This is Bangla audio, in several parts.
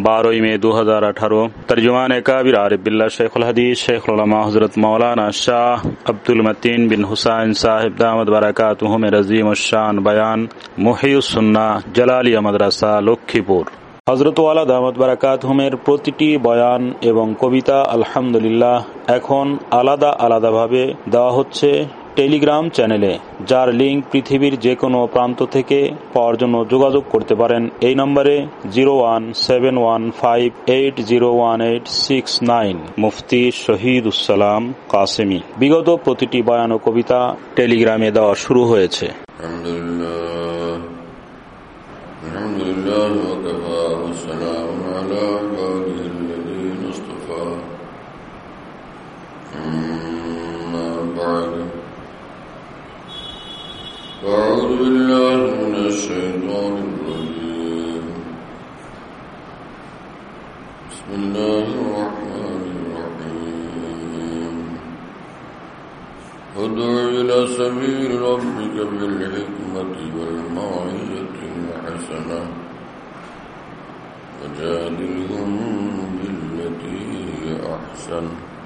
12 मई 2018। तर्जुमान काबिर आरिफ बिल्लाह शेखुल हदीस शेखुल उलमा हज़रत मौलाना शाह अब्दुल मतीन बिन हुसैन साहिब दामद बरकातुहु में रज़ीम शान बयान मुहियुस सुन्ना জালালিয়া মাদ্রাসা লক্ষ্মীপুর। হযরত ওয়ালা দামাত বারাকাতুহুমের প্রতিটি বয়ান এবং কবিতা আলহামদুলিল্লাহ এখন আলাদা আলাদাভাবে দেওয়া হচ্ছে টেলিগ্রাম চ্যানেলে, যার লিঙ্ক পৃথিবীর যে কোনো প্রান্ত থেকে পাওয়ার জন্য যোগাযোগ করতে পারেন এই নম্বরে 01715801869। মুফতি শহীদুসসালাম কাসেমি। বিগত প্রতিটি বয়ান ও কবিতা টেলিগ্রামে দেওয়া শুরু হয়েছে। أعوذ بالله من الشيطان الرجيم. بسم الله الرحمن الرحيم. ادع إلى سبيل ربك بالحكمة والموعظة الحسنة وجادلهم بالتي هي أحسن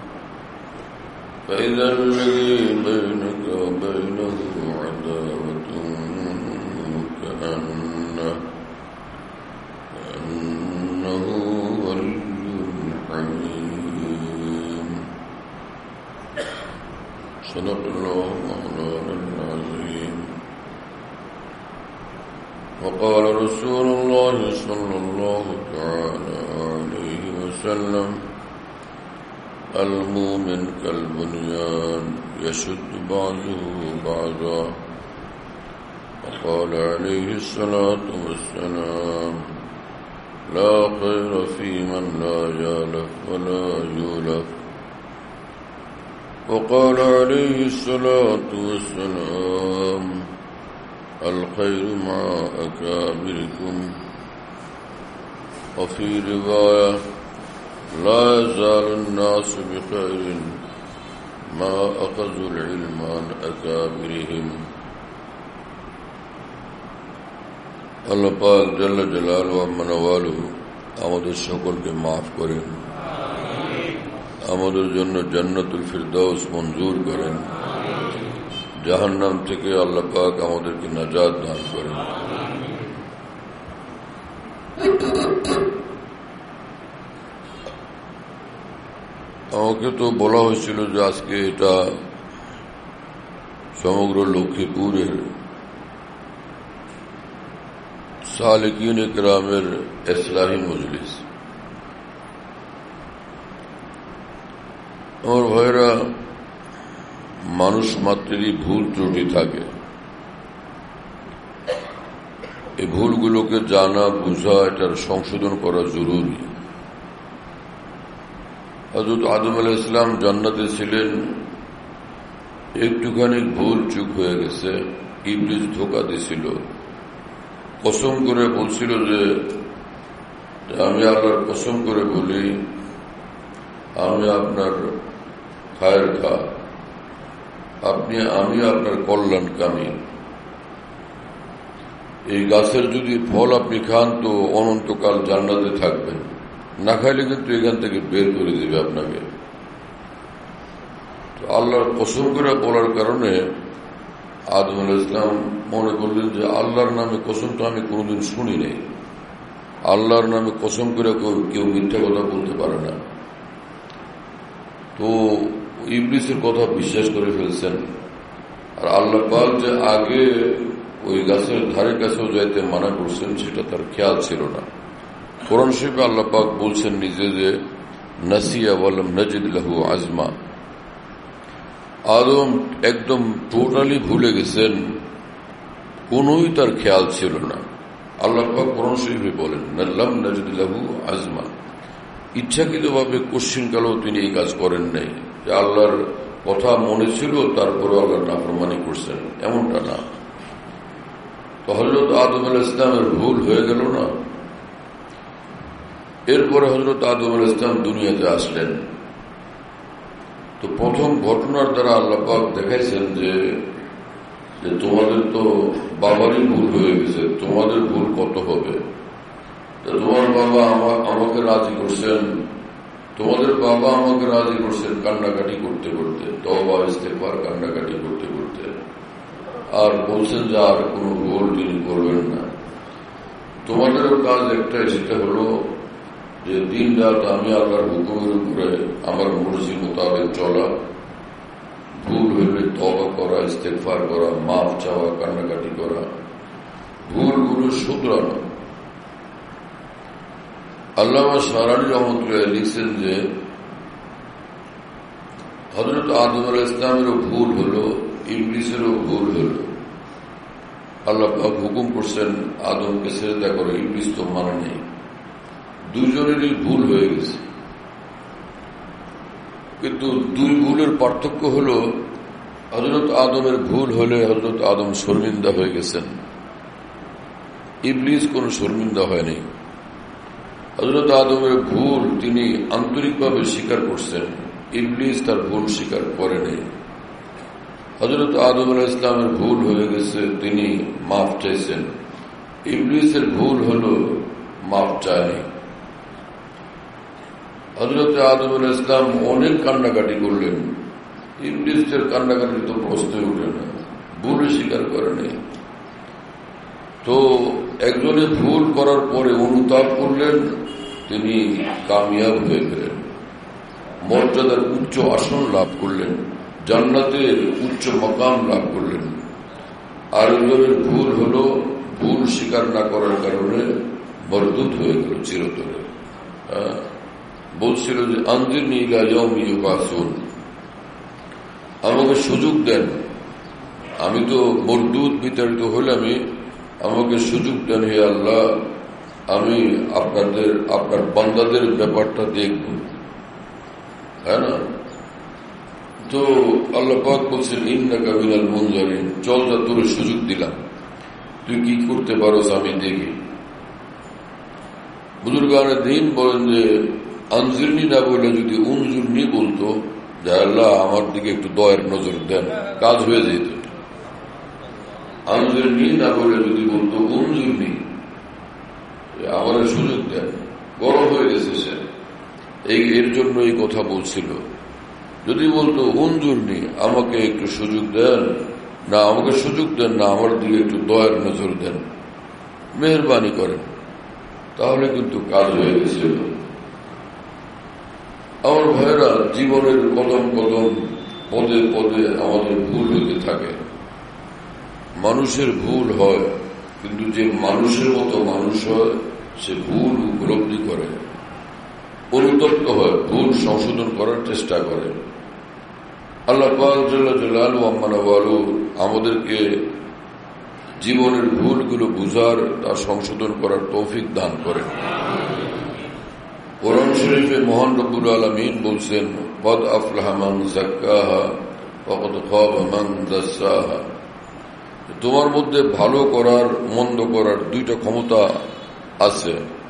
فإذا الذي بينك وبينه عداوة كأنه ولي حميم. صدق الله مولانا العظيم. وقال رسول الله صلى الله تعالى عليه وسلم: المؤمن كالبنيان يشد بعضه بعضا. وقال عليه الصلاة والسلام: لا خير في من لا يالف ولا يولف. وقال عليه الصلاة والسلام: الخير مع أكابركم. وفي رواية: لا يزال الناس بخير ما أخذوا العلم عن أكابرهم. আল্লাহ পাক জাল্লা জালালুহু ওয়া মানাওয়ালুহু আমাদের সকলকে মাফ করেন, আমাদের জন্য জান্নাতুল ফিরদাউস মঞ্জুর করেন, জাহান্নাম থেকে আল্লাহ পাক আমাদেরকে নাজাত দান করেন। আমাকে তো বলা হয়েছিল যে আজকে এটা সমগ্র লক্ষ্মীপুরের সালেকিন ইকরামের ইসলাহি মজলিস। আমার ভাইরা, মানুষ মাত্রেরই ভুল ত্রুটি থাকে। এই ভুলগুলোকে জানা বুঝা, এটার সংশোধন করা জরুরি। হযরত আদম আলাইহিস সালাম জান্নাতে ছিলেন, একটুখানি ভুল চুক হয়ে গেছে, ইবলিস ধোঁকা দিছিল, কসম করে বলছিল যে আমি আল্লাহর কসম করে বলি আমি আপনার খায়ের খা, আমি আপনার কল্যাণকামী। এই গাছের যদি ফল আপনি খান তো অনন্তকাল জান্নাতে থাকবেন, না খাইলে কিন্তু এখান থেকে বের করে দিবে আপনাকে। আল্লাহর কসম করে বলার কারণে আদম আলাইহিস সালাম মনে করলেন যে আল্লাহর নামে কসম তো আমি কোনোদিন শুনি নাই, আল্লাহর নামে কসম করে কেউ মিথ্যা কথা বলতে পারে না। তো ইবলিসের কথা বিশ্বাস করে ফেলছেন। আর আল্লাহ পাক যে আগে ওই গাছের ধারে কাছেও যাইতে মানা করছেন সেটা তার খেয়াল ছিল না। কোরআন শরীফে আল্লাহ পাক বলছেন নিজে যে নাসিয়া ওয়ালাম নাজিদ লাহু আজমা। আদম একদম টোটালি ভুলে গেছেন, কোনই তার খেয়াল ছিল না। আল্লাহ পাক কোরআন শরীফে বলেন লাম নাজিদ লাহু আজমা, ইচ্ছাকৃতভাবে কোশ্চিনকালেও তিনি এই কাজ করেন নাই যে আল্লাহর কথা মনে ছিল তারপরে আল্লাহর নাফরমানি করছেন, এমনটা না। তো হযরত আদম আলাইহিস সালামের ভুল হয়ে গেল না। এরপরে হযরত আদম আলাইহিস সালাম দুনিয়াতে আসলেন। তো প্রথম ঘটনার দ্বারা আল্লাহ পাক দেখাইছেন যে তোমাদের তো বাবারই ভুল হয়ে গেছে, তোমাদের ভুল কত হবে। তোমার বাবা আমাকে রাজি করছেন, তোমাদের বাবা আমাকে রাজি করছেন কান্নাকাটি করতে করতে, তওবা ইস্তেগফার কান্নাকাটি করতে করতে, আর বলছেন যে আর কোনো ভুল তিনি করবেন না। তোমাদেরও কাজ একটাই, সেটা হলো যে দিন রাত আমি আল্লাহর হুকুমের উপরে আমার মর্জি মোতাবেক চলা, ভুল হলে তওবা করা, ইস্তেগফার করা, মাফ চাওয়া, কান্নাকাটি করা, ভুলগুলো শুধরানো। আল্লামা শারানি রহমতুল্লাহ লিখছেন যে হযরত আদম আলাইহিস সালামেরও ভুল হলো, ইবলিসেরও ভুল হলো। আল্লাহ পাক হুকুম করছেন আদমকে সিজদা করো, ইবলিস তো মানে নেই। দুইজনেরই ভুল হয়ে গেছে, কিন্তু দুই ভুলের পার্থক্য হলো হযরত আদমের ভুল হলে হযরত আদম শর্মিন্দা হয়ে গেছেন, ইবলিস কোনো শর্মিন্দা হয়নি। হযরত আদমের ভুল তিনি আন্তরিকভাবে স্বীকার করছেন, ইবলিস তার ভুল স্বীকার করেনি। হযরত আদম আলাইহিস সালামের ভুল হয়ে গেছে, তিনি মাফ চাইছেন, ইবলিসের ভুল হলো মাফ চায়নি। হযরত আদম আলাইহিস সালাম অনেক কান্নাকাটি করলেন, ইবলিসের কান্নাকাটি তো প্রশ্নই উঠে না, ভুল স্বীকার করেনি। তো একজনে ভুল করার পরে অনুতাপ করলেন, তিনি কামিয়াব হয়ে গেলেন, মর্যাদার উচ্চ আসন লাভ করলেন, জান্নাতের উচ্চ মকাম লাভ করলেন। আর একজনের ভুল হলো ভুল স্বীকার না করার কারণে বরদুত হয়ে গেল চিরতরে। বলছিল যে আনজিরনি ইলা ইয়াউমি ইউবাসুন, আমাকে সুযোগ দেন, আমি তো মরদুদ বিতাড়িত হলামই, আমাকে সুযোগ দেন হে আল্লাহ, আমি আপনার বান্দাদের ব্যাপারটা দেখব। হ্যাঁ না? তো আল্লাহ পাক বলছেন ইন্নাকা মিনাল মুনজারিন, চল যা, তোর সুযোগ দিলাম, তুই কি করতে পারোস আমি দেখি। বুজুর্গানে দিন বলেন যে আনজিরনি না বলে যদি উনজুরনি বলতো, যে আল্লাহ আমার দিকে একটু দয়ের নজর দেন, কাজ হয়ে যেত। আনজিরনি না বলে যদি বলতো উনজুরনি, আমার সুযোগ দেন, গরম হয়ে গেছে সে, এর জন্য এই কথা বলছিল। যদি বলতো উনজুরনি, আমাকে একটু সুযোগ দেন, না আমাকে সুযোগ দেন না, আমার দিকে একটু দয়ের নজর দেন, মেহরবানি করেন, তাহলে কিন্তু কাজ হয়ে গেছিল। আমার ভাইয়েরা, জীবনের কদম কদম পদে পদে আমাদের ভুল হতে থাকে। মানুষের ভুল হয়, কিন্তু যে মানুষের মতো মানুষ হয় সে ভুল উপলব্ধি করে, অনুতপ্ত হয়, ভুল সংশোধন করার চেষ্টা করে। আল্লাহ পাক জাল্লা জালালুহু আম্মা নাওয়ালু আমাদেরকে জীবনের ভুলগুলো বুঝার, তা সংশোধন করার তৌফিক দান করেন। কোরআন শরীফে মহান রব্বুল আলামিন বলছেন কদ আফলাহা মান যাক্কাহা ওয়া কদ খাবা মান দাসসাহা, তোমার মধ্যে ভালো করার মন্দ করার দুইটা ক্ষমতা আছে।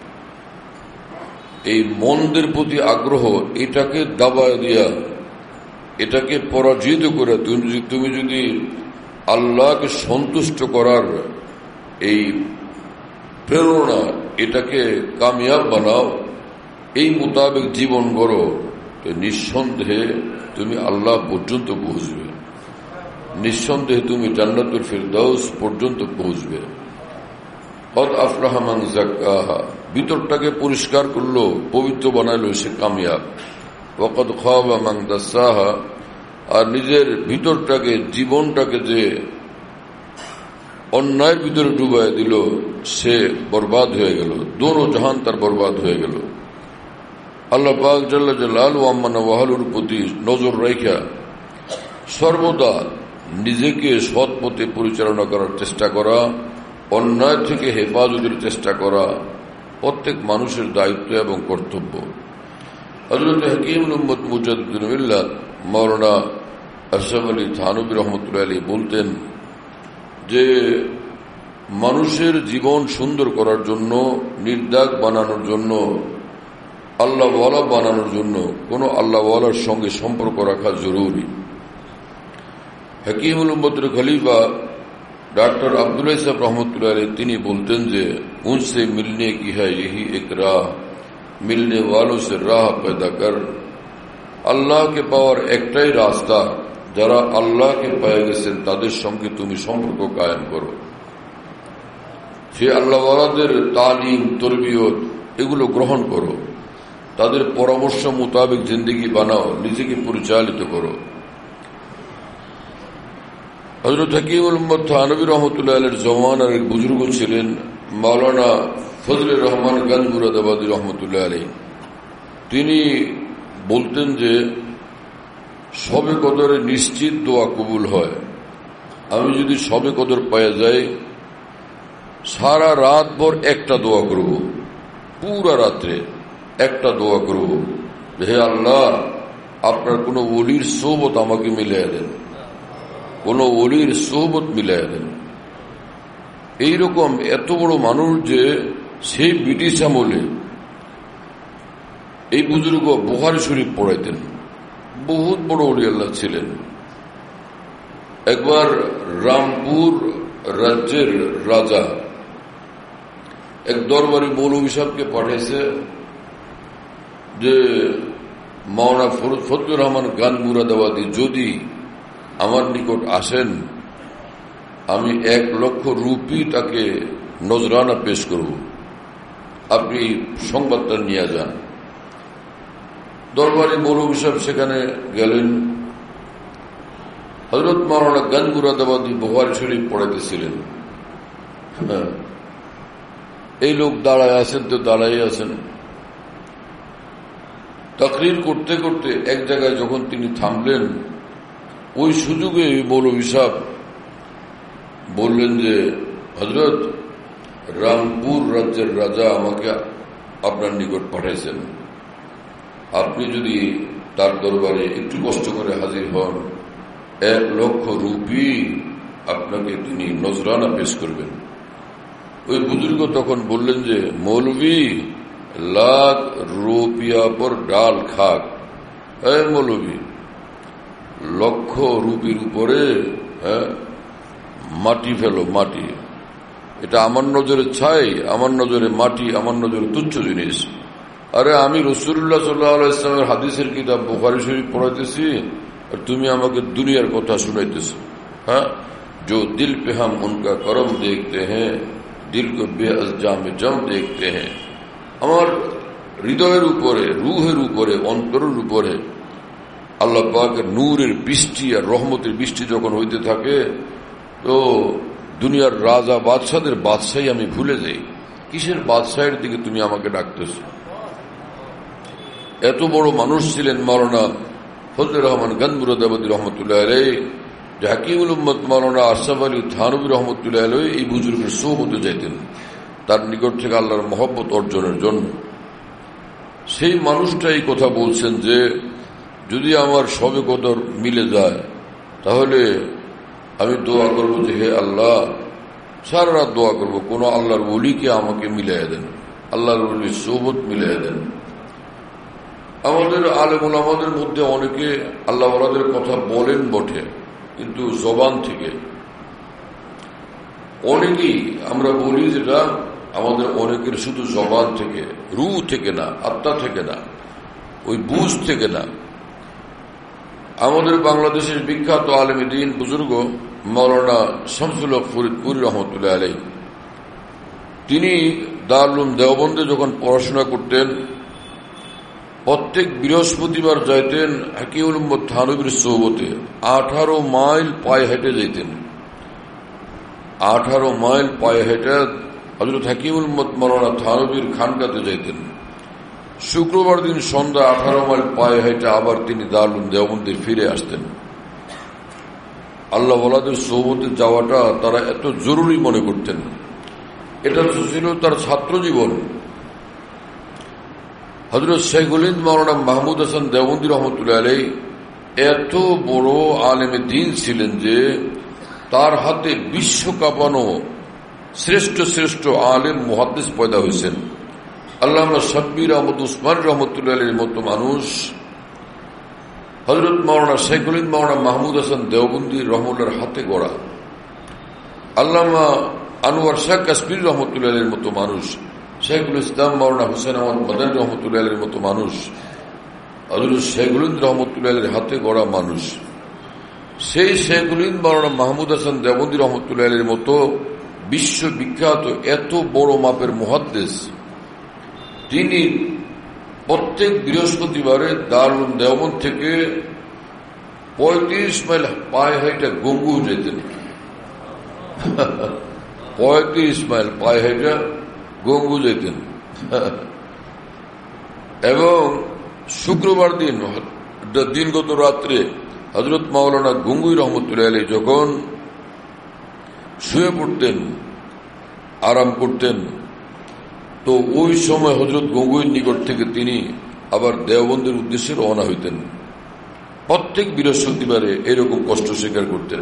এই মন্দের প্রতি আগ্রহ, এটাকে দাবায় দিয়া, এটাকে পরাজিত করে তুমি যদি আল্লাহকে সন্তুষ্ট করার এই প্রেরণা, এটাকে কামিয়াব বানাও, এই মোতাবেক জীবন গড়ো, তো নিঃসন্দেহে তুমি আল্লাহ পর্যন্ত পৌঁছবে, নিঃসন্দেহে তুমি জান্নাতুল ফিরদাউস পর্যন্ত পৌঁছবে। কদ আফলাহা মান যাক্কাহা, ভিতরটাকে পরিষ্কার করলো, পবিত্র বানাইলো, সে কামিয়াব। ওয়া কদ খাবা মান দাসসাহা, আর নিজের ভিতরটাকে, জীবনটাকে যে অন্যায়ের ভিতরে ডুবাই দিল, সে বরবাদ হয়ে গেল, দোনো জাহান তার বরবাদ হয়ে গেল। আল্লাহ পাক জাল্লা জালালুহু আম্মা নাওয়ালুর প্রতি নজর রাখা সর্বদা নিজেকে সৎ পথে পরিচালনা করার চেষ্টা করা, অন্যায় থেকে হেফাজতের চেষ্টা করা প্রত্যেক মানুষের দায়িত্ব এবং কর্তব্য। হযরত হাকিমুল উম্মত মুজাদ্দিদুল মিল্লাত মাওলানা আশরাফ আলী থানভী রহমতুল্লাহ আলাইহি বলতেন যে মানুষের জীবন সুন্দর করার জন্য, নির্দাগ বানানোর জন্য, আল্লাহওয়ালা বানানোর জন্য কোন আল্লাহওয়ালার সঙ্গে সম্পর্ক রাখা জরুরি। হাকিমুল উম্মতের খলিফা डॉक्टर अब्दुल्ला साहब रहमतुल्लाह अलैह তিনি বলতেন যে उनसे मिलने की है यही एक राह, मिलने वालों से राह पैदा कर। আল্লাহকে পাওয়ার একটাই রাস্তা, যারা আল্লাহকে পেয়ে গেছেন তাদের সঙ্গে তুমি সম্পর্ক কায়েম করো। সে আল্লাহওয়ালাদের তালিম, তরবিয়ত এগুলো গ্রহণ করো, তাদের পরামর্শ মোতাবেক জিন্দেগি বানাও, নিজেকে পরিচালিত করো। হযরত হাকিমুল উম্মত থানভী রহমতুল্লাহ আলাইহির জমানার এক বুজুর্গ ছিলেন মাওলানা ফজলুর রহমান গঞ্জ মুরাদাবাদী রহমতুল্লাহ আলাইহি। তিনি বলতেন যে শবে কদরে নিশ্চিত দোয়া কবুল হয়। আমি যদি শবে কদর পেয়ে যাই, সারা রাত ভর একটা দোয়া করব, পুরা রাত্রে একটা দোয়া করব, হে আল্লাহ আপনার কোন ওলির সোহবত আমাকে মিলিয়ে দেন, কোন ওলির সোহবত মিলিয়ে দেন। এইরকম এত বড় মানুষ যে সেই ব্রিটিশ আমলে এই বুজুর্গ বুখারী শরীফ পড়াইতেন, বহুত বড় ওলি আল্লাহ ছিলেন। একবার রামপুর রাজ্যের রাজা এক দরবারি মৌলভী সাহেবকে পাঠিয়েছে যে মাওলানা ফজলুর রহমান গঞ্জ মুরাদাবাদী যদি আমার নিকট আসেন, আমি 1 লক্ষ রুপি তাকে নজরানা পেশ করব, আপনি সংবাদটা নিয়ে যান। দরবারি মৌলভী সাহেব সেখানে গেলেন। হযরত মাওলানা গঞ্জ মুরাদাবাদী বুখারী শরীফ পড়াইতেছিলেন। এই লোক দাঁড়ায় আছেন তো দাঁড়াই আছেন। তাকরীর করতে করতে এক জায়গায় যখন তিনি থামলেন, ওই সুযোগে মৌলভী সাহেব বললেন যে হযরত রামপুর রাজ্যের রাজা আমাকে আপনার নিকট পাঠাইছেন, আপনি যদি তার দরবারে একটু কষ্ট করে হাজির হন, 1 লক্ষ রুপি আপনাকে তিনি নজরানা পেশ করবেন। ওই বুজুর্গ তখন বললেন যে মৌলভী, লাখ রুপিয়া পর ডাল খাক। মৌলভী, 1 লক্ষ রুপির উপরে মাটি ফেলো, মাটি। এটা আমার নজরে ছাই, আমার নজরে মাটি, আমার নজরে তুচ্ছ জিনিস। আরে আমি রাসূলুল্লাহ সাল্লাল্লাহু আলাইহি ওয়াসাল্লামের হাদিসের কিতাব বুখারী শরীফ পড়াইতেছি, আর তুমি আমাকে দুনিয়ার কথা শুনাইতেছো। जो दिल पे हम उनका करम देखते हैं, दिल को बेअज़जाम जम देखते हैं। আমার হৃদয়ের উপরে, রূহের উপরে, অন্তরের উপরে আল্লাহ পাকের নূরের বৃষ্টি আর রহমতের বৃষ্টি যখন হইতে থাকে, তো দুনিয়ার রাজা বাদশাদের বাদশাহী আমি ভুলে যাই। কিসের বাদশাহের দিকে তুমি আমাকে ডাকতেছো? এত বড় মানুষ ছিলেন মাওলানা ফজলুর রহমান গঞ্জ মুরাদাবাদী রহমতুল্লাহ আলাইহি। হাকিমুল উম্মত মাওলানা আশরাফ আলী থানভী রহমতুল্লাহ আলাইহি এই বুজুর্গের সোহবতে যাইতেন, তার নিকট থেকে আল্লাহর মহব্বত অর্জনের জন্য। সেই মানুষটা এই কথা বলছেন যে যদি আমার শবে কদর মিলে যায়, তাহলে আমি দোয়া করব যে হে আল্লাহ, সারা রাত দোয়া করব, কোন আল্লাহর ওলিকে আমাকে মিলিয়ে দেন, আল্লাহর ওলির সোহবত মিলিয়ে দেন। আমাদের আলেম ওলামাদের মধ্যে অনেকে আল্লাহ ওয়ালাদের কথা বলেন বটে, কিন্তু জবান থেকে। অনেকেই আমরা বলি যেটা আমাদের অনেকের শুধু জবান থেকে, রূহ থেকে না, আত্মা থেকে না, ওই বুঝ থেকে না। আমাদের বাংলাদেশের বিখ্যাত আলেমে দ্বীন বুজুর্গ মাওলানা শামসুল হক ফরিদপুরী রহমতুল্লাহ আলাইহি, তিনি দারুল উলুম দেওবন্দে যখন পড়াশোনা করতেন, প্রত্যেক বৃহস্পতিবার যাইতেন হাকিমুল উম্মত থানভীর সোহবতে। 18 মাইল পায়ে হেঁটে যেতেন, 18 মাইল পায়ে হেঁটে হযরত হাকিমুল উম্মত মাওলানা থানভীর খানকাতে যাইতেন। শুক্রবার দিন সন্ধ্যা 18 মাইল পায়ে হেঁটে আবার তিনি দারুল উলুম দেওবন্দে ফিরে আসতেন। আল্লাহ ওয়ালাদের সোহবতে যাওয়াটা তারা এত জরুরি মনে করতেন। এটা ছিল তার ছাত্র জীবন। হযরত শাইখুল হিন্দ মাওলানা মাহমুদ হাসান দেওবন্দি রহমতুল্লাহ আলাইহি এত বড় আলেমে দ্বীন ছিলেন যে তার হাতে বিশ্ব কাঁপানো শ্রেষ্ঠ শ্রেষ্ঠ আলেম মুহাদ্দিস পয়দা হয়েছেন। আল্লামা শাব্বির আহমদ উসমান রহমতুল্লাহ আলাইহির মতো মানুষ হযরত মাওলানা শাইখুল হিন্দ মাওলানা মাহমুদ হাসান দেওবন্দি রহমতুল্লাহর হাতে গড়া। আল্লামা আনোয়ার শাহ কাশ্মীর রহমতুল্লাহের মতো মানুষ, শেখুল ইসলাম মাওলানা হুসেন আহমদ মাদানী রহমতুল্লাহের মতো মানুষ, হযরত শেখুলিন্দ রহমতুল্লাহের হাতে গড়া মানুষ, সেই শেখুলিন্দ মাওলানা মাহমুদ হাসান দেওবন্দি রহমতুল্লাহের মতো বিশ্ববিখ্যাত এত বড় মাপের মুহাদ্দিস, তিনি প্রত্যেক বৃহস্পতিবারে দারুল দেওবন্দ থেকে 35 মাইল পায়ে হাইটা গঙ্গু যেতেন। 35 মাইল পায়ে হাইটা গঙ্গু যেতেন। এবং শুক্রবার দিনগত রাত্রে হযরত মাওলানা গঙ্গুই রহমতুল্লাহ আলাইহি যখন শুয়ে পড়তেন, আরাম করতেন, তো ওই সময় হযরত গঙ্গুইর নিকট থেকে তিনি আবার দেওবন্দের উদ্দেশ্যে রওনা হইতেন। প্রত্যেক বৃহস্পতিবারে এরকম কষ্ট স্বীকার করতেন।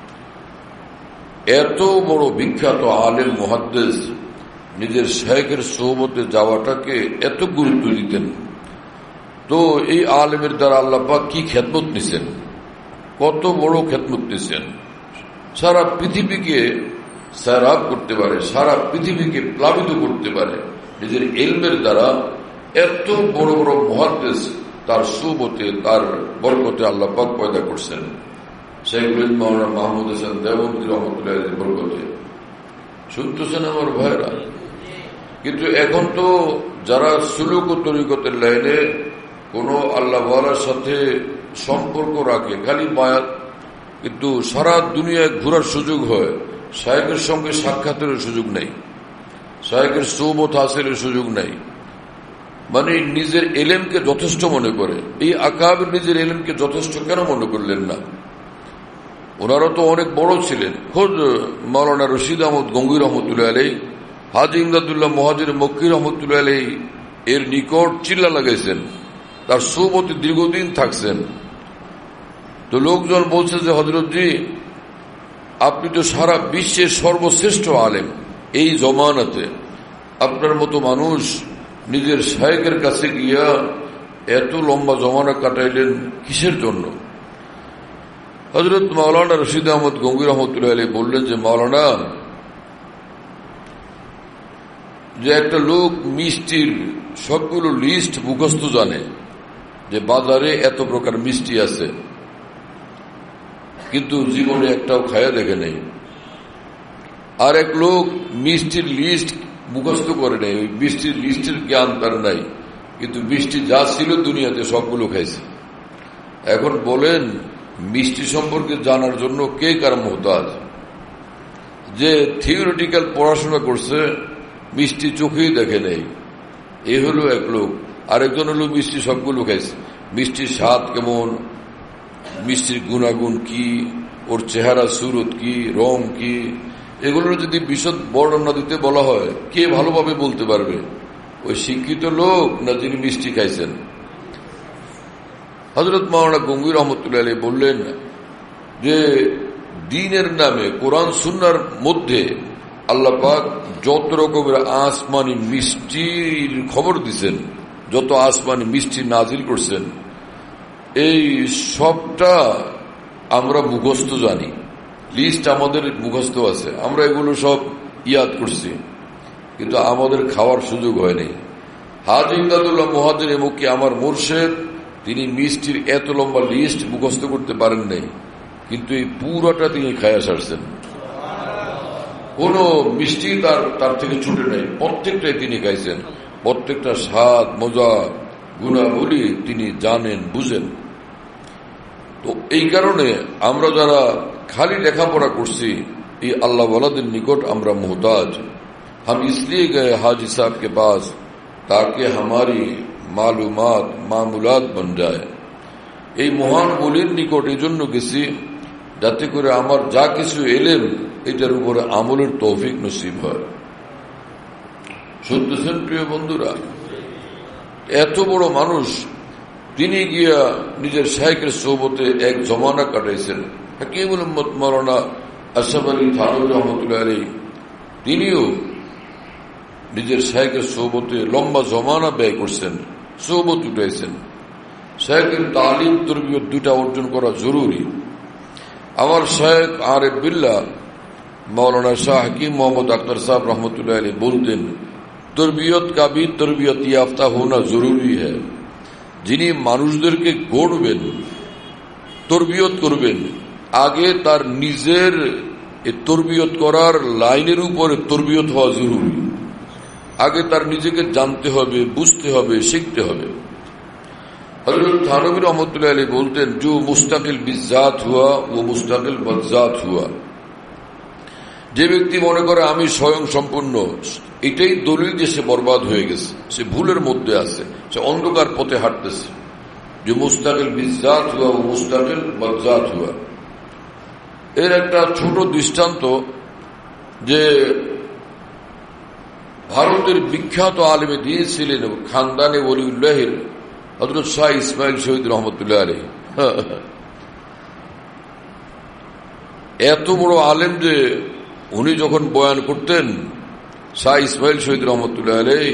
এত বড় বিখ্যাত আলেম মুহাদ্দিস নিজের শাইখের সোহবতে যাওয়াটাকে এত গুরুত্ব দিতেন। তো এই আলেমের দ্বারা আল্লাহ পাক কি খেদমত নিছেন, কত বড় খেদমত নিছেন। সারা পৃথিবীকে সারাব করতে পারে, সারা পৃথিবীকে প্লাবিত করতে পারে নিজের ইলমের দ্বারা। এত বড় বড় মুহাদ্দিস তার সোহবতে, তার বরকতে আল্লাহ পাক পয়দা করছেন। শেখুল মাওলানা মাহমুদ হাসান দেওবন্দি রহমতুল্লাহের বরকতে। শুনতেছেন আমার ভাইরা? কিন্তু এখন তো যারা সুলুক ও তরিকতের লাইনে কোন আল্লাহ ওয়ালার সাথে সম্পর্ক রাখে, খালি বায়াত, কিন্তু সারা দুনিয়ায় ঘোরার সুযোগ হয়, শায়েখের সঙ্গে সাক্ষাতের সুযোগ নেই, শায়েখের সোহবত হাসিলের সুযোগ নেই। মানে নিজের এলেমকে যথেষ্ট মনে করে। এই আকাবের নিজের এলেমকে যথেষ্ট কেন মনে করলেন না? ওনারা তো অনেক বড় ছিলেন। খোদ মাওলানা রশিদ আহমদ গঙ্গুই রহমতুল্লাহ আলাইহি, হাজী ইমদাদুল্লাহ মুহাজির মক্কি রহমতুল্লাহ আলাইহি এর নিকট চিল্লা লাগাইছেন, তার সোহবতে দীর্ঘদিন থাকছেন। তো লোকজন বলছে যে হযরতজি আপনি তো সারা বিশ্বের সর্বশ্রেষ্ঠ আলেম, এই জমানাতে আপনার মতো মানুষ নিজের শায়েখের কাছে গিয়া এত লম্বা জমানা কাটাইলেন কিসের জন্য? হযরত মাওলানা রশিদ আহমদ গঙ্গুই রহমতুল্লাহ আলাইহি বললেন যে মাওলানা, যে একটা লোক মিষ্টির সবগুলো লিস্ট মুখস্থ জানে, যে বাজারে এত প্রকার মিষ্টি আছে, কিন্তু জীবনে একটাও খায়া দেখে নেই। আর এক লোক মিষ্টির লিস্ট মুখস্থ করে নেই, ওই মিষ্টির লিস্টের জ্ঞান তার নাই, কিন্তু মিষ্টি যা ছিল দুনিয়াতে সবগুলো খাইছে। এখন বলেন মিষ্টি সম্পর্কে জানার জন্য কে কার মুহতাজ? যে থিওরিটিক্যাল পড়াশোনা করছে, মিষ্টি চোখেই দেখে নেই, এ হলো এক লোক। আরেকজন হলো মিষ্টি সবগুলো খাইছে, মিষ্টির স্বাদ কেমন, মিষ্টির গুণাগুণ কি, ওর চেহারা সুরত কি, রং কি, এগুলোর যদি বিশদ বর্ণনা দিতে বলা হয়, কে ভালোভাবে বলতে পারবে? ওই শিক্ষিত লোক না যিনি মিষ্টি খাইছেন? হযরত মাওলানা গঙ্গুই রহমতুল্লাহ আলাইহি বললেন যে দ্বীনের নামে কোরআন সুন্নাহর মধ্যে আল্লাহ পাক যত রকমের আসমানি মিষ্টির খবর দিচ্ছেন, যত আসমানি মিষ্টি নাজিল করছেন, এই সবটা আমরা মুখস্থ জানি, লিস্ট আমাদের মুখস্থ আছে, আমরা এগুলো সব ইয়াদ করছি, কিন্তু আমাদের খাওয়ার সুযোগ হয়নি। হাজী ইমদাদুল্লাহ মুহাজির মক্কি আমার মুর্শেদ, তিনি মিষ্টির এত লম্বা লিস্ট মুখস্থ করতে পারেন নাই, কিন্তু এই পুরোটা তিনি খায়া সারছেন। কোন মিষ্টি তার থেকে ছুটে নেই, প্রত্যেকটাই তিনি খাইছেন, প্রত্যেকটা স্বাদ মজা গুণাবলী তিনি জানেন, বুঝেন। তো এই কারণে আমরা যারা খালি লেখাপড়া করছি, এই আল্লাহ ওয়ালাদের নিকট আমরা মুহতাজ। हम इसलिए गए हाजी साहब के पास ताकि हमारी मालूमात मामूलात बन जाए। এই মহান বলির নিকট এই জন্য গেছি যাতে করে আমার যা কিছু এলেম এটার উপরে আমলের তৌফিক নসিব হয়। শুনতেছেন প্রিয় বন্ধুরা? এত বড় মানুষ, তিনি গিয়া নিজের শাইখের সোহবতে এক জমানা কাটাইছেন। হাকিমুল উম্মত মাওলানা আশরাফ আলী থানভী রহমতুল্লাহ আলাইহি, তিনিও নিজের শাইখের সোহবতে লম্বা জমানা ব্যয় করছেন, সোহবত উঠাইছেন। শাইখের তালিম তরবিয়ত দুইটা অর্জন করা জরুরি। আমার শাইখ আরেফ বিল্লাহ मौलाना शाह हकीम मोहम्मद अख्तर साहब रहमतुल्लाह अलैह বলতেন, তরবিয়ত का भी তরবিয়ত याफ्ता होना जरूरी है। যিনি মানুষদেরকে গড়বেন, তরবিয়ত করবেন, আগে তার নিজের তরবিয়ত করার লাইনের উপরে তরবিয়ত হওয়া জরুরি। আগে তার নিজেকে জানতে হবে, বুঝতে হবে, শিখতে হবে। হযরত থানভী রহমতুল্লাহ আলাইহি বলতেন, जो मुस्तकिल बिज़ात हुआ वो मुस्तकिल बज़ात हुआ। যে ব্যক্তি মনে করে আমি স্বয়ং সম্পূর্ণ, এটাই দলিল যে সে বরবাদ হয়ে গেছে, সে ভুলের মধ্যে আছে, সে অন্ধকার পথে হাঁটতেছে। যে মুস্তাকিল বিজাত হুয়া ও মুস্তাকিল বজ্জাত হুয়া। এর একটা ছোট দৃষ্টান্ত, যে ভারতের বিখ্যাত আলেমে দ্বীন ছিলেন খানদানে ওলিউল্লাহের হযরত শাহ ইসমাইল শহীদ রহমতুল্লাহ আলাইহি। এত বড় আলেম যে উনি যখন বয়ান করতেন, শাহ ইসমাইল শহীদ রহমতুল্লাহ আলাইহি,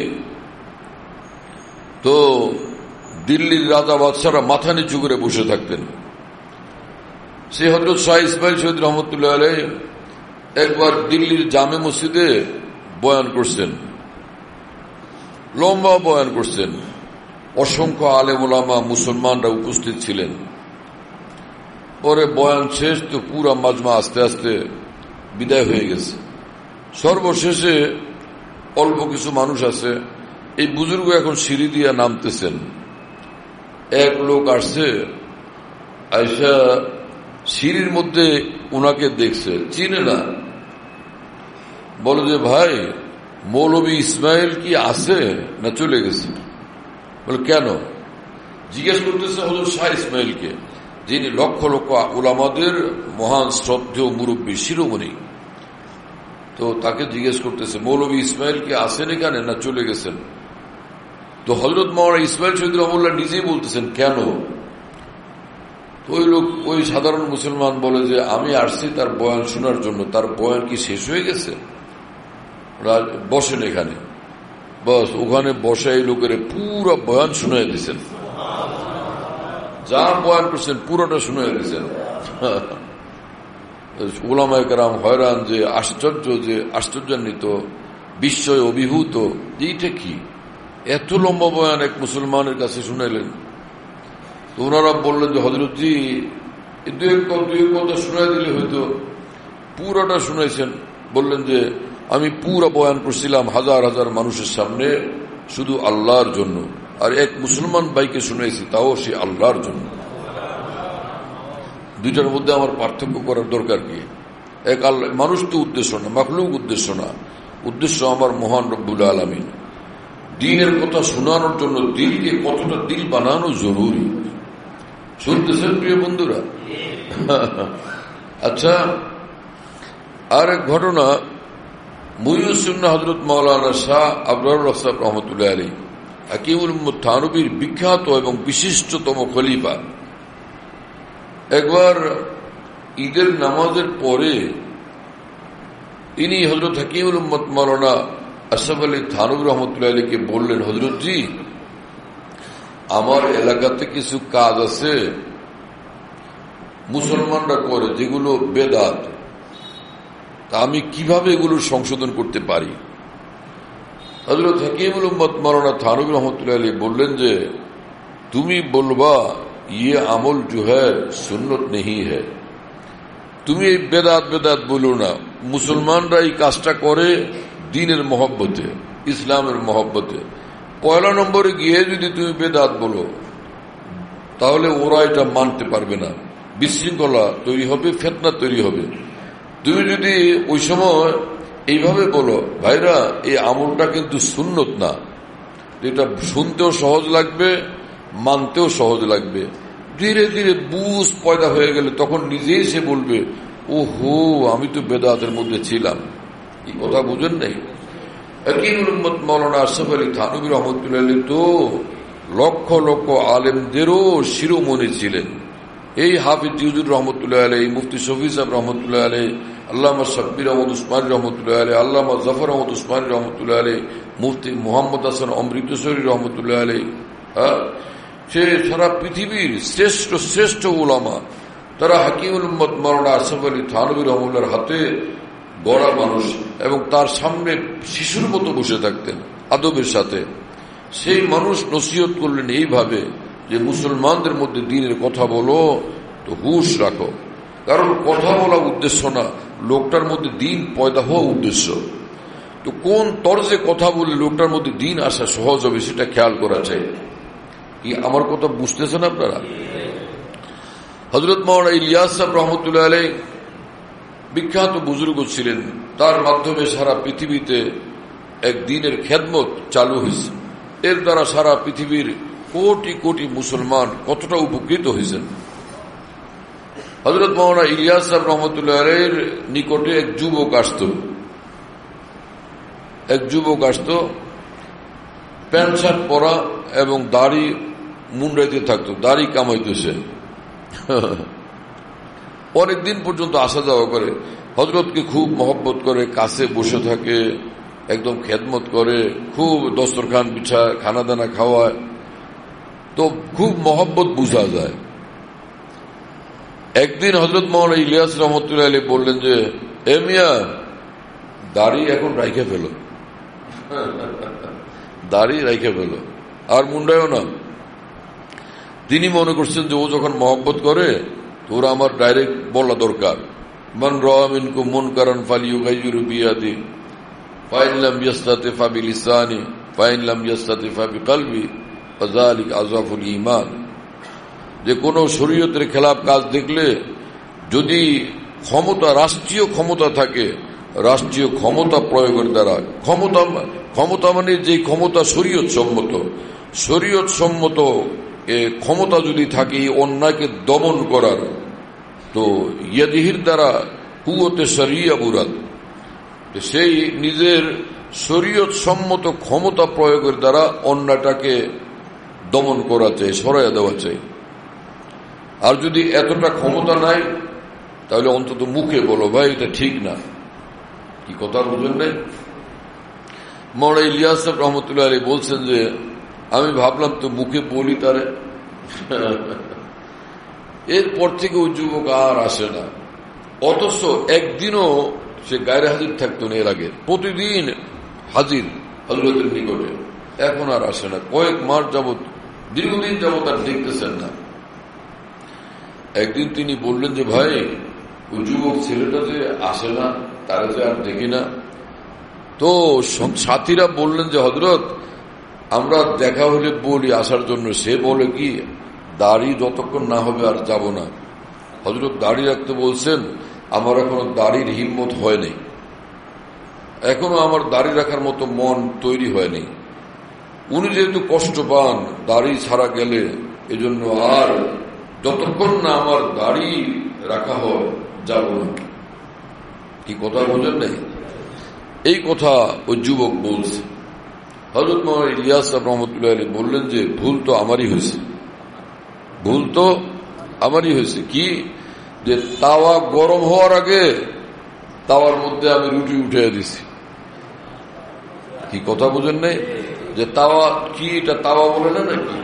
তো দিল্লির রাজা বাদশারা মাথা নিচু করে বসে থাকতেন। সে হযরত শাহ ইসমাইল শহীদ রহমতুল্লাহ আলাইহি একবার দিল্লির জামে মসজিদে বয়ান করছেন, লম্বা বয়ান করছেন। অসংখ্য আলেম ওলামা মুসলমানরা উপস্থিত ছিলেন। পরে বয়ান শেষ, তো পুরা মাজমা আস্তে আস্তে বিদায় হয়ে গেছে। সর্বশেষে অল্প কিছু মানুষ আছে, এই বুজুর্গ এখন সিঁড়ি দিয়া নামতেছেন। এক লোক আসছে, আয়সা সিঁড়ির মধ্যে উনাকে দেখছে, চিনে না। বলে যে ভাই, মৌলভী ইসমাইল কি আছে না চলে গেছে? বলে কেন? জিজ্ঞেস করতেছে হযরত শাহ ইসমাইলকে, যিনি লক্ষ লক্ষ উলামাদের মহান শ্রদ্ধেয় মুরব্বী শিরোমণি। তো তাকে জিজ্ঞেস করতেছে মৌলভী ইসমাইল কি আছেন এখানে না চলে গেছেন? তো হযরত মাওলানা ইসমাইল শহীদ রহমতুল্লাহ নিজেই বলতেছেন কেন? তো ওই লোক, ওই সাধারণ মুসলমান বলে যে আমি আসছি তার বয়ান শোনার জন্য। তার বয়ান কি শেষ হয়ে গেছে? বসেন এখানে। বস, ওখানে বসে এই লোকের পুরো বয়ান শুনে দিয়েছেন, যা বয়ান করছেন পুরোটা শুনে দিয়েছেন। উলামায়ে কেরাম হয়রান, যে আশ্চর্য, যে আশ্চর্যান্বিত, বিস্ময়ে অভিভূত, এইটা কি এত লম্বা বয়ান এক মুসলমানের কাছে শুনাইলেন। তো ওনারা বললেন যে হযরতজি দুই এক কথা শুনাই দিলে হয়তো। পুরোটা শুনাইছেন। বললেন যে আমি পুরো বয়ান করছিলাম হাজার হাজার মানুষের সামনে শুধু আল্লাহর জন্য, আর এক মুসলমান ভাইকে শুনাইছি, তাও সে আল্লাহর জন্য। দুইটার মধ্যে আমার পার্থক্য করার দরকার কি? এক আল্লাহ, মানুষ তো উদ্দেশ্য না, মাখলুক উদ্দেশ্য না, উদ্দেশ্য আমার মহান রব্বুল আলামিন। দ্বীনের কথা শোনানোর জন্য দিলকে কতটা দিল বানানো জরুরি, শুনতেছেন প্রিয় বন্ধুরা? আচ্ছা, আর এক ঘটনা, মুহিউস সুন্নাহ হযরত মাওলানা শাহ আবরারুল হক সাহেব রহমতুল্লাহ আলাইহি, হাকিমুল উম্মত থানভীর বিখ্যাত এবং বিশিষ্টতম খলিফা, একবার ঈদের নামাজের পরে তিনি হযরত হাকিমুল উম্মত মাওলানা আশরাফ আলী থানভী রহমতুল্লাহ আলাইহিকে বললেন, হযরতজি আমার এলাকাতে কিছু কাজ আছে মুসলমানরা করে, যেগুলো বেদাত, তা আমি কিভাবে এগুলো সংশোধন করতে পারি? হযরত হাকিমুল উম্মত মাওলানা থানভী রহমতুল্লাহ আলাইহি বললেন যে তুমি বলবা ইয়ে আমল জো হ্যায় সুন্নত নেহি হ্যায়। তুমি এই বেদাত বেদাত বলো না। মুসলমানরা এই কাজটা করে দ্বীনের মহব্বতে, ইসলামের মহব্বতে। পয়লা নম্বরে গিয়ে যদি তুমি বেদাত বলো, তাহলে ওরা এটা মানতে পারবে না, বিশৃঙ্খলা তৈরি হবে, ফিতনা তৈরি হবে। তুমি যদি ওই সময় এইভাবে বলো, ভাইরা এই আমলটা কিন্তু সুন্নত না, এটা শুনতেও সহজ লাগবে, মানতেও সহজ লাগবে, ধীরে ধীরে বুঝ পয়দা হয়ে গেলে তখন নিজেই সে বলবে, ও হো আমি তো বেদাতের মধ্যে ছিলাম। এই কথা বুঝেন নাই? হাকিমুল উম্মত মাওলানা আশরাফ আলী থানভী রহমতুল্লাহ আলাইহি তো লক্ষ লক্ষ আলেমদেরও শিরোমণি ছিলেন। এই হাফিজ হুজুর রহমতুল্লাহ আলাইহি, মুফতি শফি সাহেব রহমতুল্লাহ আলাইহি, আল্লামা শাব্বির আহমদ উসমানী রহমতুল্লাহ আলাইহি, আল্লামা জাফর আহমদ উসমানী রহমতুল্লাহ আলাইহি, মুফতি মোহাম্মদ হাসান অমৃতসরী রহমতুল্লাহ আলাইহি, সে সারা পৃথিবীর শ্রেষ্ঠ শ্রেষ্ঠ উলামা, তারা হাকিমুল উম্মত মাওলানা আশরাফ আলী থানভী রহমতুল্লাহর হাতে গড়া মানুষ, এবং তার সামনে শিশুর মতো বসে থাকতেন আদবের সাথে। সেই মানুষ নসিহত করলেন এইভাবে যে মুসলমানদের মধ্যে দ্বীনের কথা বলো তো হুঁশ রাখো, কারণ কথা বলা উদ্দেশ্য না, লোকটার মধ্যে দ্বীন পয়দা হওয়া উদ্দেশ্য। তো কোন তরজে কথা বললে লোকটার মধ্যে দ্বীন আসা সহজ হবে সেটা খেয়াল করা চাই। কি আমার কথা বুঝতেছেন আপনারা? হযরত মাওলানা ইলিয়াস সাহেব রহমতুল্লাহ আলাইহি বিখ্যাত বুজুর্গ ছিলেন, তার মাধ্যমে সারা পৃথিবীতে এক দ্বীনের খেদমত চালু হয়েছে। এর দ্বারা সারা পৃথিবীর কোটি কোটি মুসলমান কতটা উপকৃত হয়েছেন। হযরত মাওলানা ইলিয়াস সাহেব রহমতুল্লাহ আলাইহির নিকটে এক যুবক আসত, প্যান্ট শার্ট পরা এবং দাড়ি মুন্ডাইতে থাকতো, দাড়ি কামাইতেছে। অনেকদিন পর্যন্ত আসা যাওয়া করে, হযরতকে খুব মহব্বত করে, কাছে বসে থাকে, একদম খেদমত করে, খুব দস্তরখান বিছায়, খানা দানা খাওয়ায়, তো খুব মহব্বত বোঝা যায়। একদিন হযরত মাওলানা ইলিয়াস রহমতুল্লাহ আলাইহি বললেন যে, এ মিয়া, দাড়ি এখন রাইখে ফেলো, দাড়ি রাইখে ফেলো, আর মুন্ডায়ও না। তিনি মনে করছেন যে ও যখন মহব্বত করে তো ওরা আমার ডাইরেক্ট বলা দরকার, মান রাআ মিনকুম মুনকারান ফালিয়ুগাইয়িরু বিয়াদি ফাইন লাম ইয়াসতাতি ফাবিলিসানি ফাইন লাম ইয়াসতাতি ফাবিকলবি ফাযালিকা আযফুল ঈমান। যে কোনো শরীয়তের খেলাফ কাজ দেখলে যদি ক্ষমতা, রাষ্ট্রীয় ক্ষমতা থাকে, রাষ্ট্রীয় ক্ষমতা প্রয়োগের দ্বারা, ক্ষমতা মানে যে ক্ষমতা শরীয়ত সম্মত ক্ষমতা যদি থাকে অন্যায়কে দমন করার, তো ইয়াদিহির দ্বারা কুওয়াতে শরিয়া মুরাদ, সেই নিজের শরীয়ত সম্মত ক্ষমতা প্রয়োগের দ্বারা অন্যায়টাকে দমন করা চাই, সরাইয়া দেওয়া চাই। আর যদি এতটা ক্ষমতা নাই তাহলে অন্তত মুখে বলো, ভাই এটা ঠিক না। কি কথা বুঝেন নাই? মাওলানা ইলিয়াস সাহেব রহমতুল্লাহ আলাইহি বলছেন যে আমি ভাবলাম তো মুখে বলি তারে, এরপর থেকে ওই যুবক আর আসে না। অথচ একদিনও সে গায়রে হাজির থাকতো না, এর আগে প্রতিদিন হাজির হযরতের নিকটে, এখন আর আসে না। কয়েক মাস যাবৎ, দীর্ঘদিন যাবৎ আর দেখতেছেন না। একদিন তিনি বললেন যে ভাই, ওই যুবক ছেলেটা যে আসে না, তারা যে আর দেখি না। তো সাথীরা বললেন যে হযরত, আমরা দেখা হলে বলি আসার জন্য, সে বলে কি দাড়ি যতক্ষণ না হবে আর যাব না। হযরত দাড়ি রাখতে বলছেন, আমার এখনো দাড়ির হিম্মত হয়নি, এখনো আমার দাড়ি রাখার মতো মন তৈরি হয়নি। উনি যেহেতু কষ্ট পান দাড়ি ছাড়া গেলে, এজন্য আর যতক্ষণ না আমার দাড়ি রাখা হয় যাব না। কি কথা বোঝেন নাই? এই কথা ওই যুবক বলছে। হযরত মাওলানা ইলিয়াস সাহেব রহমতুল্লাহ আলাইহি বললেন যে ভুল তো আমারই হয়েছে। কি যে তাওয়া গরম হওয়ার আগে তাওয়ার মধ্যে আমি রুটি উঠিয়ে দিছি। কি কথা বুঝেন নাই? যে তাওয়া কি, এটা তাওয়া বলে না নাকি?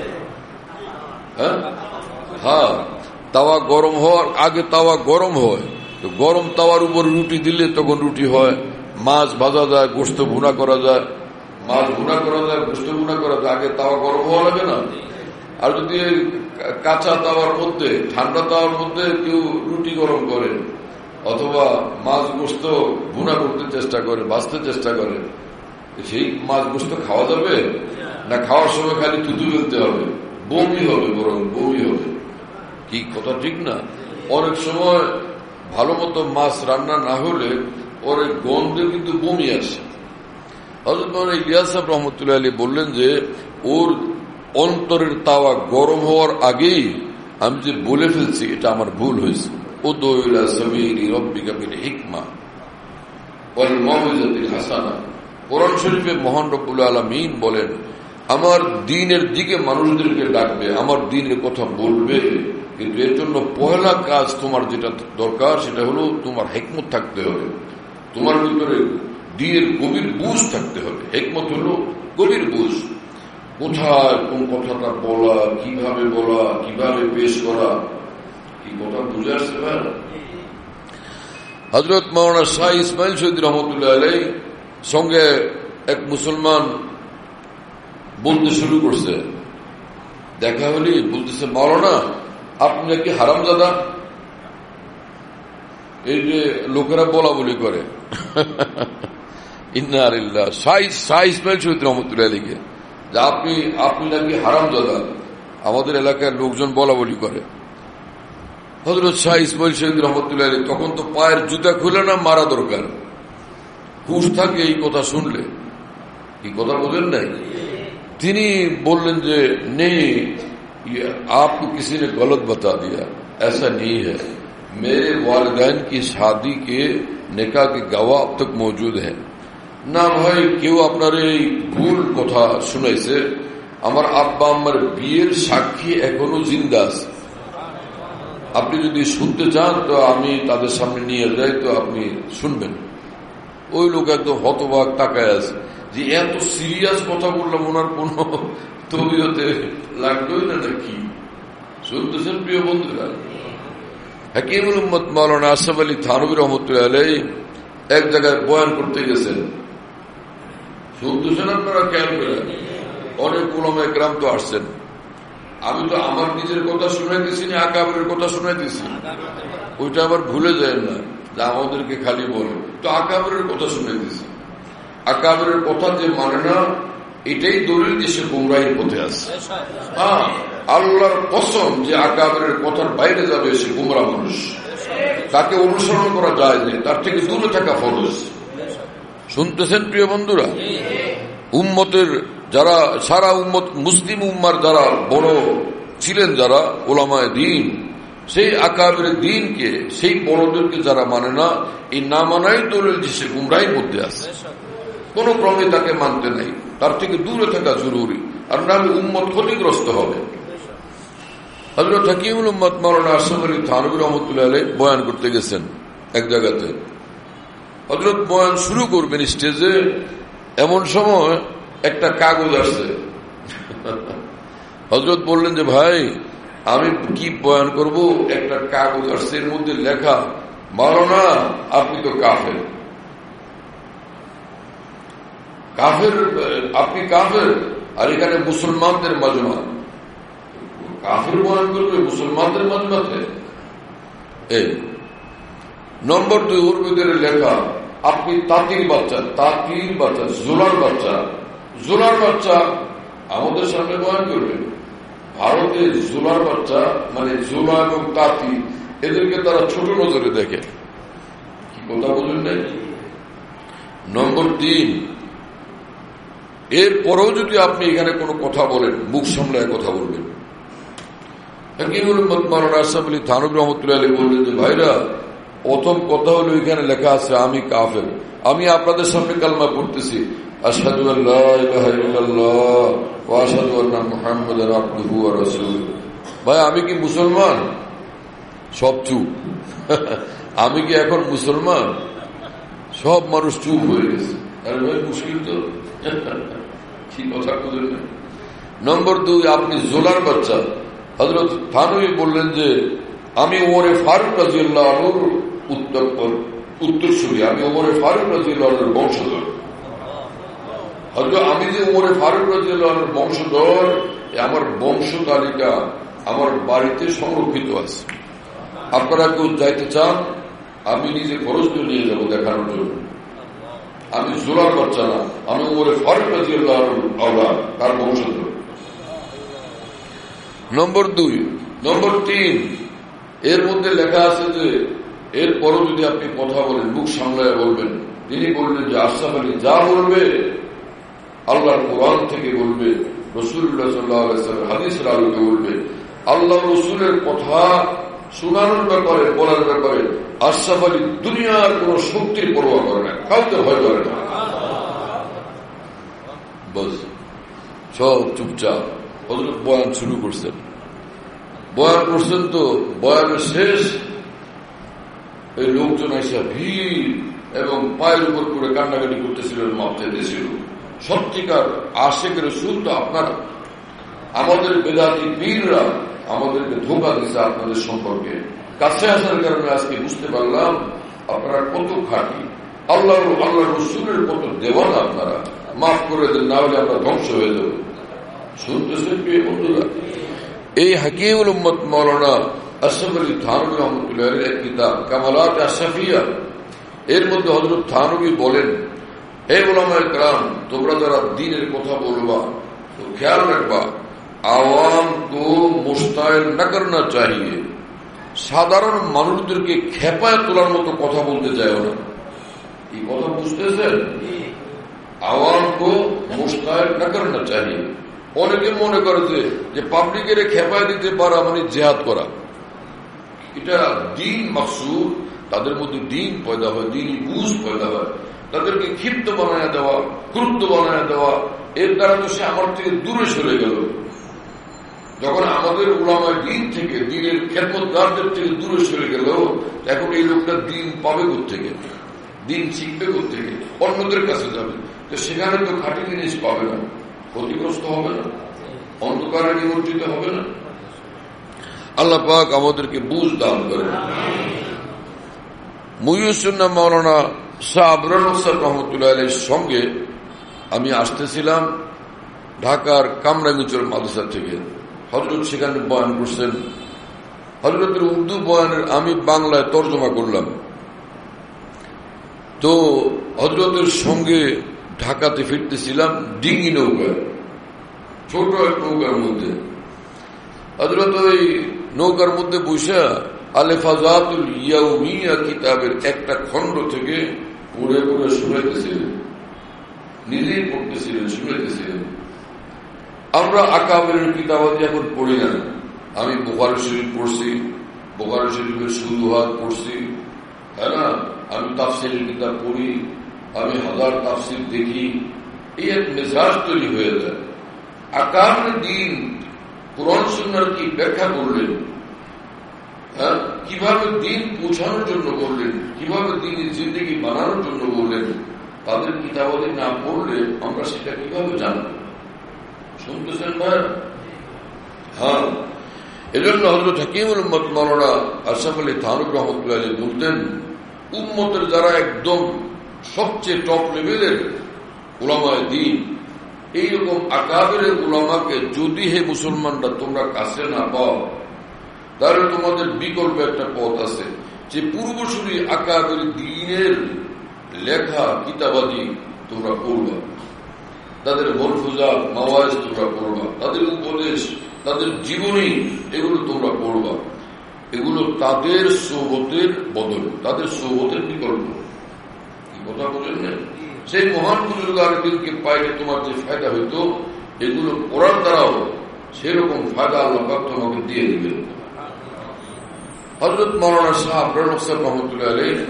হ্যাঁ, তাওয়া গরম হওয়ার আগে তাওয়া গরম হয়, তো গরম তাওয়ার উপর রুটি দিলে তখন রুটি হয়। মাছ ভাজা যায়, গোশত ভুনা করা যায়, মাছ ভুনা করা যায়, গোশত ভুনা করা যায়, আগে তাওয়া গরম হওয়া লাগে না? আর যদি কাঁচা তাওয়ার মধ্যে, ঠান্ডা তাওয়ার মধ্যে কেউ রুটি গরম করে অথবা মাছ গোশত ভুনা করতে চেষ্টা করে, ভাজতে চেষ্টা করে, সেই মাছ গোশত খাওয়া যাবে না? খাওয়ার সময় খালি থুতু ফেলতে হবে, বমি হবে, বরং বমি হবে। কি কথা ঠিক না? অনেক সময় ভালো মতো মাছ রান্না না হলে ওর গন্ধে কিন্তু বমি আসে। হযরত মাওলানা ইলিয়াস সাহেব রহমতুল্লাহ আলাইহি বললেন যে ওর অন্তরের তাওয়া গরম হওয়ার আগেই আমি যে বলে ফেলছি, এটা আমার ভুল হয়েছে। উদউ ইলা সাবিলি রাব্বিকা বিল হিকমা ওয়াল মাউইজাতিল হাসানা। কোরআন শরীফে মহান রব্বুল আলামিন বলেন, আমার দ্বীনের দিকে মানুষদেরকে ডাকবে, আমার দ্বীনের কথা বলবে, কিন্তু এর জন্য পয়লা কাজ তোমার যেটা দরকার সেটা হলো তোমার হিকমত থাকতে হবে, তোমার ভিতরে দ্বীনের গভীর বুঝ থাকতে হবে। হিকমত হলো গভীর বুঝ, কোথায় কোন কথাটা বলা, কিভাবে পেশ করা। কি কথা বুঝে আসছে ভাই? হযরত মাওলানা শাহ ইসমাইল শহীদ রহমতুল্লাহ আলাইহি সঙ্গে এক মুসলমান বলতে শুরু করছে, দেখা হলি বলতেছে, মাওলানা আপনি নাকি হারামজাদা। এই যে লোকেরা বলা বলি করে ইন্না লিল্লাহ, শাহ ইসমাইল শহীদ রহমতুল্লাহ আলাইহি যে আপনি নাকি হারামজাদা, আমাদের এলাকার লোকজন বলা বলি করে। হযরত শাহ ইসমাইল শহীদ রহমতুল্লাহ আলাইহি তখন তো পায়ের জুতা খুলে না মারা দরকার, হুশ থাকে এই কথা শুনলে। কি কথা বোঝেন নাই? তিনি বললেন যে নেই, आपको किसी ने गलत बता दिया, ऐसा नहीं है। मेरे वालिदैन की शादी के निकाह के गवाह अब तक मौजूद हैं। না ভাই, কেউ আপনার এই ভুল কথা শুনাইছে। আমার আব্বা আম্মার বিয়ের সাক্ষী এখনো জিন্দা আছে। আপনি যদি শুনতে চান তো আমি তাদের সামনে নিয়ে যাই, তো আপনি শুনবেন। ওই লোক একদম হতবাক তাকায় আছে যে এত সিরিয়াস কথা বললাম, ওনার কোন তবিয়তে লাগলোই না নাকি? শুনতেছেন প্রিয় বন্ধুরা? হাকিমুল উম্মত মাওলানা আশরাফ আলী থানভী রহমতুল্লাহ আলাইহি এক জায়গায় বয়ান করতে গেছেন। শুনতেছেন আপনারা? খেয়াল করে অনেক উলামায়ে কেরাম তো আসছেন। আমি তো আমার নিজের কথা শুনাইতেছি না, আকাবেরের কথা শুনাইতেছি। ওইটা আবার ভুলে যায় না যে আমাদেরকে খালি বলে, তো আকাবেরের কথা শুনাইতেছি। আকাবেরের কথা যে মানে না, এটাই দলিল যে সে গুমরাহির পথে আছে। হ্যাঁ, আল্লাহর কসম যে আকাবেরের কথার বাইরে যাবে সে গুমরাহ মানুষ, তাকে অনুসরণ করা যায় না, তার থেকে দূরে থাকা ফরজ। শুনতেছেন প্রিয় বন্ধুরা? উম্মতের যারা সারা উম্মত মুসলিম উম্মার যারা বড় ছিলেন, যারা উলামায়ে দ্বীন, সেই আকাবের দ্বীনকে, সেই বড়দেরকে যারা মানে না, এই না মানাই দলিল যে সে গুমরাহির মধ্যে আছে। কোন ক্রমে তাকে মানতে নেই, তার থেকে দূরে থাকা জরুরি, আর নাহলে উম্মত ক্ষতিগ্রস্ত হবে। হযরত হাকিমুল উম্মত মাওলানা আশরাফ আলী থানভী রহমতুল্লাহ আলাইহি বয়ান করতে গেছেন এক জায়গাতে। হযরত বয়ান শুরু করবেন স্টেজে, এমন সময় একটা কাগজ আসছে। হযরত বললেন যে ভাই আমি কি বয়ান করব, একটা কাগজ আসছে, এর মধ্যে লেখা, মাওলানা আপনি তো কাফের, কাফের, আপনি কাফের, আর এখানে মুসলমানদের মাজমা। কাফের বয়ান করবে মুসলমানদের মাজমাতে? এই নম্বর 2, ওর ভিতরে লেখা আপনি তাঁতির বাচ্চা, তাঁতির বাচ্চা, জোলার বাচ্চা, জোলার বাচ্চা আমাদের সামনে বয়ান করবেন। ভারতে জোলার বাচ্চা মানে জোলা এবং তাঁতি, এদেরকে তারা ছোট নজরে দেখে। কি কথা বলুন নাই? নম্বর 3, এরপরেও যদি আপনি এখানে কোনো কথা বলেন, মুখ সামলায় কথা বলবেন। হাকিমুল উম্মত মাওলানা আশরাফ আলী থানভী রহমতুল্লাহ আলাইহি বললেন যে ভাইরা, প্রথম কথা হলো এখানে লেখা আছে আমি কাফের। আমি আপনাদের সামনে কালমা পড়তেছি, আশহাদু আল্লা ইলাহা ইল্লাল্লাহ ওয়া আশহাদু আন্না মুহাম্মাদান আবদুহু ওয়া রাসূলুহু। ভাই আমি কি মুসলমান? সব চুপ। আমি কি এখন মুসলমান? সব মানুষ চুপ হয়ে গেছে। আরে ভাই মুশকিল তো, কি কথা বলেন না। নম্বর 2, আপনি জোলার বাচ্চা। হযরত থানভী বললেন যে আমি ওমরে ফারুক রাদিয়াল্লাহু আনহুর উত্তরসূরি, আমি ওমরে ফারুক রাদিয়াল্লাহু আনহুর বংশধর। হযরত আমি যে ওমরে ফারুক রাদিয়াল্লাহু আনহুর বংশধর, আমার বংশ তালিকা আমার বাড়িতে সংরক্ষিত আছে। আপনারা কেউ যাইতে চান, আমি নিজে খরচ করে নিয়ে যাবো দেখানোর জন্য। আমি জোলার বাচ্চা না, আমি ওমরে ফারুক রাদিয়াল্লাহু আনহুর আওলাদ, তার বংশধর। নম্বর 2, নম্বর 3, এর মধ্যে লেখা আছে যে এরপরও যদি আপনি কথা বলেন, মুখ সামলায় বলবেন। তিনি বললেন যে আশরাফ আলী যা বলবে আল্লাহর কোরআন থেকে বলবে, রাসূলুল্লাহ সাল্লাল্লাহু আলাইহি ওয়াসাল্লাম হাদিসের আলোকে বলবে। আল্লাহ রাসূলের কথা শোনানোর ব্যাপারে, বলার ব্যাপারে আশরাফ আলী দুনিয়ার কোন শক্তির পরোয়া করে না, কাউকে ভয় করে না। বস সব চুপচাপ। হযরত বয়ান শুরু করছেন, বয়ান করছেন তো বয়ানের শেষ এই লোকজন এসে ভিড় এবং পায়ের উপর করে কান্নাকাটি করতেছিলেন, মাপতে দিয়েছিল। সত্যিকার আশিক রাসূল তো আপনারা, আমাদের বেদাতি পীররা আমাদেরকে ধোঁকা দিচ্ছে আপনাদের সম্পর্কে। কাছে আসার কারণে আজকে বুঝতে পারলাম আপনারা কত খাঁটি, আল্লাহ রসুলের কত দেওয়ানা আপনারা, মাফ করে দেন, না হলে আমরা ধ্বংস হয়ে যাব। শুনতেছেন প্রিয় বন্ধুরা, এই হাকিমুল উম্মত মাওলানা আশরাফ আলী থানভী রহমতুল্লাহ এর কিতাব কামালাত আশরাফিয়া, এর মধ্যে হযরত থানভী বলেন, হে উলামায়ে কেরাম, তোমরা যারা দ্বীনের কথা বলবা তো খেয়াল রাখবা, আওয়াম কো মুস্তাইল না করনা চাহিয়ে, সাধারণ মানুষদেরকে খেপায় তোলার মতো কথা বলতে চাইও না। এই কথা বুঝতেছেন? আওয়াম কো মুস্তাইল না করনা চাহিয়ে। অনেকে মনে করে যে পাবলিকের খেপায় দিতে পারা মানে জিহাদ করা, এটা দ্বীন মাকসুদ, তাদের মধ্যে দ্বীন পয়দা হয়, দ্বীনি বুঝ পয়দা হয়, তাদেরকে ক্ষিপ্ত বানায় দেওয়া, ক্রুদ্ধ বানায় দেওয়া, এর দ্বারা তো সে আমার থেকে দূরে সরে গেল। যখন আমাদের উলামায়ে দ্বীন থেকে, দ্বীনের খেদমতগারদের থেকে দূরে সরে গেল, এখন এই লোকটা দ্বীন পাবে কোত্থেকে, দ্বীন শিখবে কোত্থেকে, অন্যদের কাছে যাবে, তো সেখানে তো খাঁটি জিনিস পাবে না, ক্ষতিগ্রস্ত হবে না, অন্ধকারে নিমজ্জিত হবে না। আল্লাহ পাক আমাদেরকে বুঝ দান করেন। মুহিউস-সুন্নাহ মাওলানা শাহ আবরার হোসেন রহমতুল্লাহ আলাইহির সঙ্গে আমি আসতেছিলাম ঢাকার কামরাঙ্গীচর মাদ্রাসা থেকে। হযরত সেখানে বয়ান করছেন, হযরতের উর্দু বয়ানের আমি বাংলায় তর্জমা করলাম। তো হযরতের সঙ্গে ঢাকাতে ফিরতেছিলাম ডিঙ্গি নৌকায়, ছোট এক নৌকার মধ্যে। হযরত ওই নৌকার মধ্যে বসে আল-ফাযাতুল ইয়াউমিয়া কিতাবের একটা খণ্ড থেকে পড়ে পড়ে শুনাইতেছিলেন, নিজেই পড়তেছিলেন, শুনাইতেছিলেন। আমরা আকাবেরের কিতাবাদি এখন পড়ি না। আমি বুখারী শরীফ পড়ছি, বুখারী শরীফের শুরুহাত পড়ছি, তাই না? আমি তাফসীরের কিতাব পড়ি, আমি হাজার তাফসীর দেখি, এই এক মেজাজ তৈরি হয়ে যায়। আকাবের দিন কুরআন সুন্নাহর কি ব্যাখ্যা করলেন, কিভাবে দিন পৌঁছানোর জন্য করলেন, কিভাবে দিনের জিন্দেগি বানানোর জন্য বললেন, তাদের কিতাবাদি না পড়লে আমরা সেটা কিভাবে জানব? শুনতেছেন ভাই? হ্যাঁ, এজন্য হযরত হাকিমুল উম্মত মাওলানা আশরাফ আলী থানভী রহমতুল্লাহ আলাইহি বলতেন, উম্মতের যারা একদম সবচেয়ে টপ লেভেলের উলামায়ে দ্বীন, এইরকম আকাবেরের উলামাকে যদি হে মুসলমানরা তোমরা কাছে না পাও, তাহলে তোমাদের বিকল্প একটা পথ আছে, যে পূর্বসূরি আকাবের দ্বীনের লেখা কিতাবাদি তোমরা পড়বা, তাদের মরফুজাত মাওয়াইজ তোমরা পড়বা, তাদের উপদেশ, তাদের জীবনী, এগুলো তোমরা পড়বা। এগুলো তাদের সোহবতের বদল, তাদের সোহবতের বিকল্প। কি কথা বলেন না? সেই মহান বুজুর্গকে পাইলে তোমার যে ফায়দা হইতো, এগুলো পড়ার দ্বারাও সেরকম ফায়দা আল্লাহ পাক তোমাকে দিয়ে দিবেন। হযরত মাওলানা শাহ আবরার হোসেন রহমতুল্লাহ আলাইহি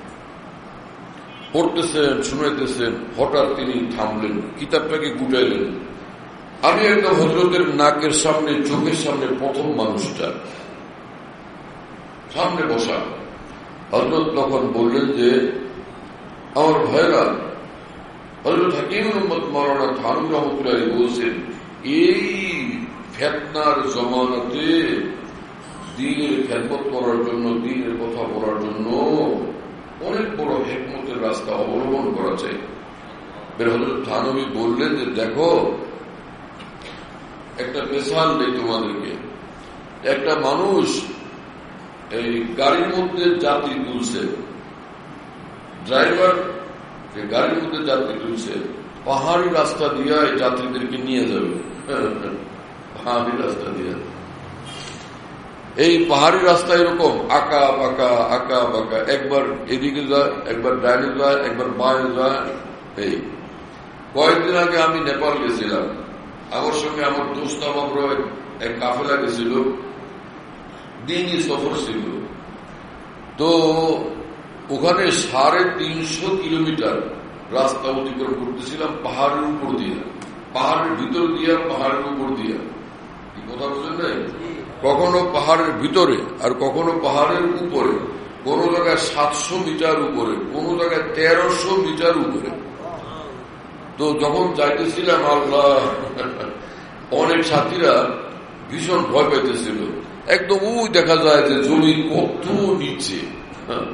পড়তেছেন, শুনাইতেছেন, হঠাৎ তিনি থামলেন, কিতাবটাকে গুটাইলেন। আমি একদম হযরতের নাকের সামনে, চোখের সামনে প্রথম মানুষটা সামনে বসা। হযরত তখন বললেন যে, আমার ভাইরা, হযরত হাকিমুল উম্মত মাওলানা থানভী রহমতুল্লাহ আলাইহি বলছেন, এই ফিতনার জমানাতে দ্বীনের খেদমত করার জন্য, দ্বীনের কথা বলার জন্য অনেক বড় হিকমতের রাস্তা অবলম্বন করা চাই। হযরত থানভী বললেন যে, দেখো, একটা মিসাল দেই তোমাদেরকে। একটা মানুষ এই গাড়ির মধ্যে যাত্রী তুলছে, ড্রাইভার গাড়ির মধ্যে যাত্রী তুলছে, পাহাড়ি রাস্তা দিয়ে যাত্রীদেরকে নিয়ে যাবে, পাহাড়ি রাস্তা দিয়ে। এই পাহাড়ি রাস্তা এরকম আঁকা বাঁকা, আঁকা বাঁকা, একবার এদিকে যায়, একবার ডাইনে যায়, একবার বাঁয়ে যায়। এই কয়েকদিন আগে আমি নেপাল গেছিলাম, আমার সঙ্গে আমার দোস্ত আমারও এক কাফেলা গেছিল, দিনই সফর ছিল। তো ওখানে 350 কিলোমিটার রাস্তা অতিক্রম করতেছিলাম পাহাড়ের উপর দিয়ে, পাহাড়ের ভিতর দিয়ে, পাহাড়ের উপর দিয়ে। কথা বুঝলেন না? কখনো পাহাড়ের ভিতরে আর কখনো পাহাড়ের উপরে, কোন জায়গায় 700 মিটার উপরে, কোন জায়গায় 1300 মিটার উপরে। তো যখন যাইতেছিলাম, আল্লাহ, অনেক সাথীরা ভীষণ ভয় পাইতেছিল। একদম ওই দেখা যায় যে জমি কত নিচে,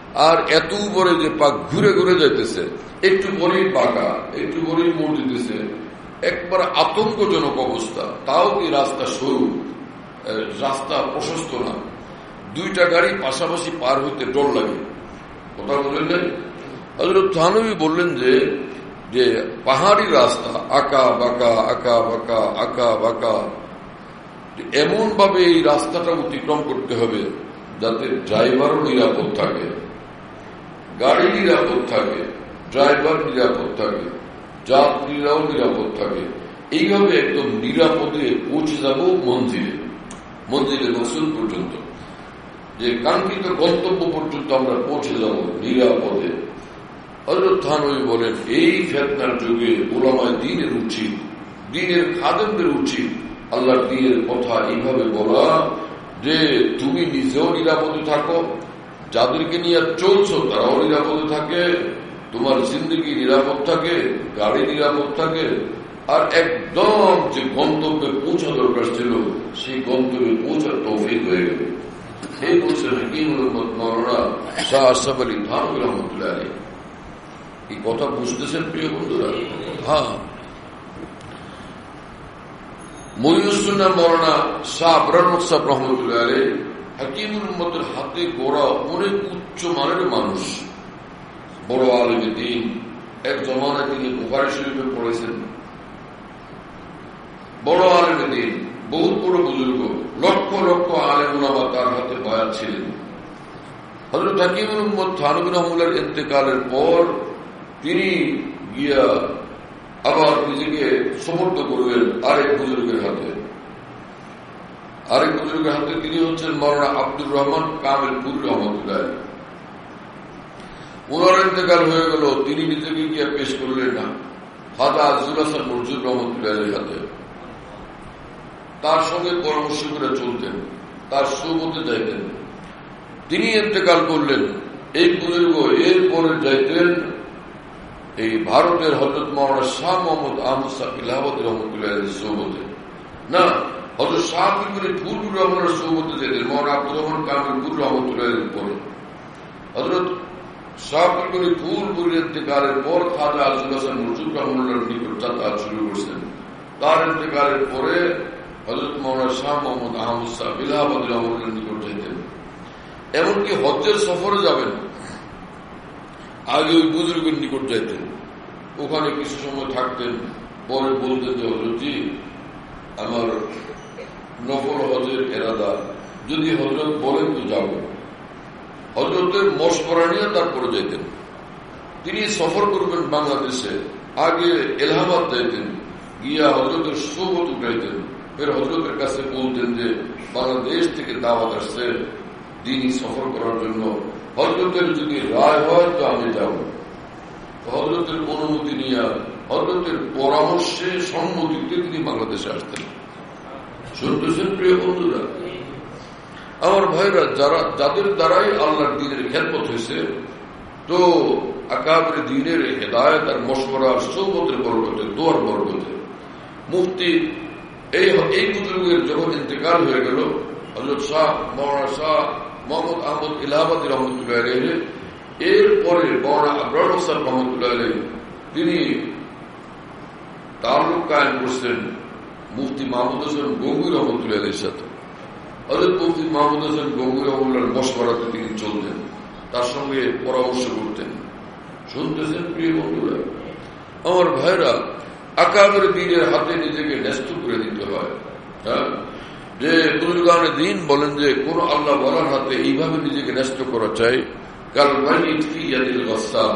আর এত উপরে যে পাক ঘুরে ঘুরে যাইতেছে, একটু পরেই বাঁকা, একটু পরেই মোড় দিতেছে, একবার আতঙ্কজনক অবস্থা। তাও কি রাস্তা সরু, রাস্তা প্রশস্ত না, দুইটা গাড়ি পাশাপাশি পার হইতে ডর লাগে। কথা বলেন নাই? হযরত থানভী বললেন যে পাহাড়ি রাস্তা, আঁকা বাঁকা আঁকা বাঁকা আঁকা বাঁকা, এমন ভাবে এই রাস্তাটা অতিক্রম করতে হবে যাতে ড্রাইভারও নিরাপদ থাকে, গাড়ি নিরাপদ থাকে, ড্রাইভার নিরাপদ থাকে, যাত্রীরাও নিরাপদ থাকে। এইভাবে একদম নিরাপদে পৌঁছে যাব মন্দিরে মকসুদ পর্যন্ত, যে কাঙ্ক্ষিত গন্তব্য পর্যন্ত আমরা পৌঁছে যাব নিরাপদে। হযরত থানভী বলেন, এই ফিতনার যুগে উলামায়ে দ্বীনের উচিত, দ্বীনের খাদেমদের উচিত আল্লাহর দ্বীনের কথা এইভাবে বলা যে তুমি নিজেও নিরাপদে থাকো, যাদেরকে নিয়ে চলছো তারাও নিরাপদে থাকে, তোমার জিন্দগি নিরাপদ থাকে, গাড়ি নিরাপদ থাকে, আর একদম যে গন্তব্যে পৌঁছা দরকার ছিল সেই গন্তব্যে পৌঁছার তৌফিক হয়ে গেল। এই বলছেন মাওলানা শাহ আশরাফ আলী থানভী রহমতুল্লাহ আলাইহি। এই কথা বুঝতেছেন প্রিয় বন্ধুরা? হ্যাঁ, মঈনুস-সুন্নাহ মাওলানা শাহ আবরার মুকতাসব রহমতুল্লাহ আলাইহি হাকিমুল উম্মতের হাতে গড়া অনেক উচ্চ মানের মানুষ, বড় আলেম দ্বীন। এক জমানায় তিনি বুখারী শরীফে পড়েছেন, বড় আলেম দ্বীন, বহুত বড় বুজুর্গ, লক্ষ লক্ষ আলেম উলামা তার হাতে বায়াত ছিলেন। হযরত হাকিমুল উম্মত থানভী রহমাতুল্লাহর ইন্তেকালের পর তিনি গিয়া আবার নিজেকে সমর্থ করবেন আরেক বুজুর্গের হাতে। তিনি হচ্ছেন মাওলানা আব্দুর রহমান কামিল পুরী রহমতুল্লাহ। ওনার ইন্তেকাল হয়ে গেল, তিনি নিজেকে গিয়া পেশ করলেন না খাজা আজজুল হাসান মরজুদ রহমতুল্লাহের হাতে। তার সঙ্গে পরামর্শ করে চলতেন, তার সুবতে যাইতেন। তিনি ইন্তেকাল করলেন, এই বুজুর্গ এরপরে যাইতেন এই ভারতের হযরত মাওলানা শাহ মোহাম্মদ আহমদ শাহ ইলাহাবাদী রহমতুল্লাহের সুবতে, না হযরত শাহ আব্দুল ফুলপুর রহমানের সুবতে যেতেন মাওলানা আব্দুর রহমান কামিল পুরী রহমতুল্লাহের পরে। হযরত শাহ আব্দুল ফুলপুরের ইন্তেকালের পর খাজা আজজুল হাসান মরজুদ রহমতুল্লাহর নিকট যাতায়াত শুরু করছেন। তার ইন্তেকালের পরে হযরত মাওলানা শাহ মোহাম্মদ আহমদ শাহ ইলাহাবাদী রহমতুল্লাহর নিকট যেতেন। এমনকি হজ্জের সফরে যাবেন, আগে ওই বুজুর্গের নিকট যাইতেন, ওখানে কিছু সময় থাকতেন, পরে বলতেন যে হযরতজি আমার নফল হজের এরাদা, যদি হযরত বলেন তো যাব। হযরতের মশওয়ারা নিয়ে তারপরে যাইতেন। তিনি সফর করবেন বাংলাদেশে, আগে এলাহাবাদ যাইতেন, গিয়া হযরতের সুবত উঠাইতেন, ফের হযরতের কাছে বলতেন যে বাংলাদেশ থেকে দাওয়াত আসছে দিনই সফর করার জন্য, হযরতের যদি রায় হয় তো আমি যাব। হযরতের অনুমতি নিয়ে, হযরতের পরামর্শে সম্মতিতে তিনি বাংলাদেশে আসতেন। শুনতেছেন প্রিয় বন্ধুরা? আমার ভাইরা, যাদের দ্বারাই আল্লাহর দ্বীনের খেদমত হয়েছে, তো আকাবের দ্বীনের হেদায়েত আর মশওয়ারার সুবতের বরকতে, দোয়ার বরকতে মুফতি এই বুজুর্গের যখন ইন্তেকাল হয়ে গেল, হযরত শাহ মাওলানা শাহ মোহাম্মদ আহমদ ইলাহাবাদী রহমতুল্লাহ আলাইহি, এরপরে মাওলানা আবরার হোসেন রহমতুল্লাহ আলাইহি তিনি তাল্লুক কায়েম করছেন মুফতি মাহমুদ হোসেন গঙ্গুই রহমতুল্লাহ আলাইহির সাথে। হযরত মুফতি মাহমুদ হোসেন গঙ্গুই রহমতুল্লাহর মশওয়ারাতে তিনি চলতেন, তার সঙ্গে পরামর্শ করতেন। শুনতেছেন প্রিয় বন্ধুরা? আমার ভাইরা, আকাবের দ্বীনের হাতে নিজেকে ন্যস্ত করে দিতে হয়। হ্যাঁ, যে বুজুর্গানে দ্বীন বলেন যে কোন আল্লাহ ওয়ালার হাতে এইভাবে নিজেকে ন্যস্ত করা চাই, কাল মাইয়িত ফি ইয়াদিল গাসসাল।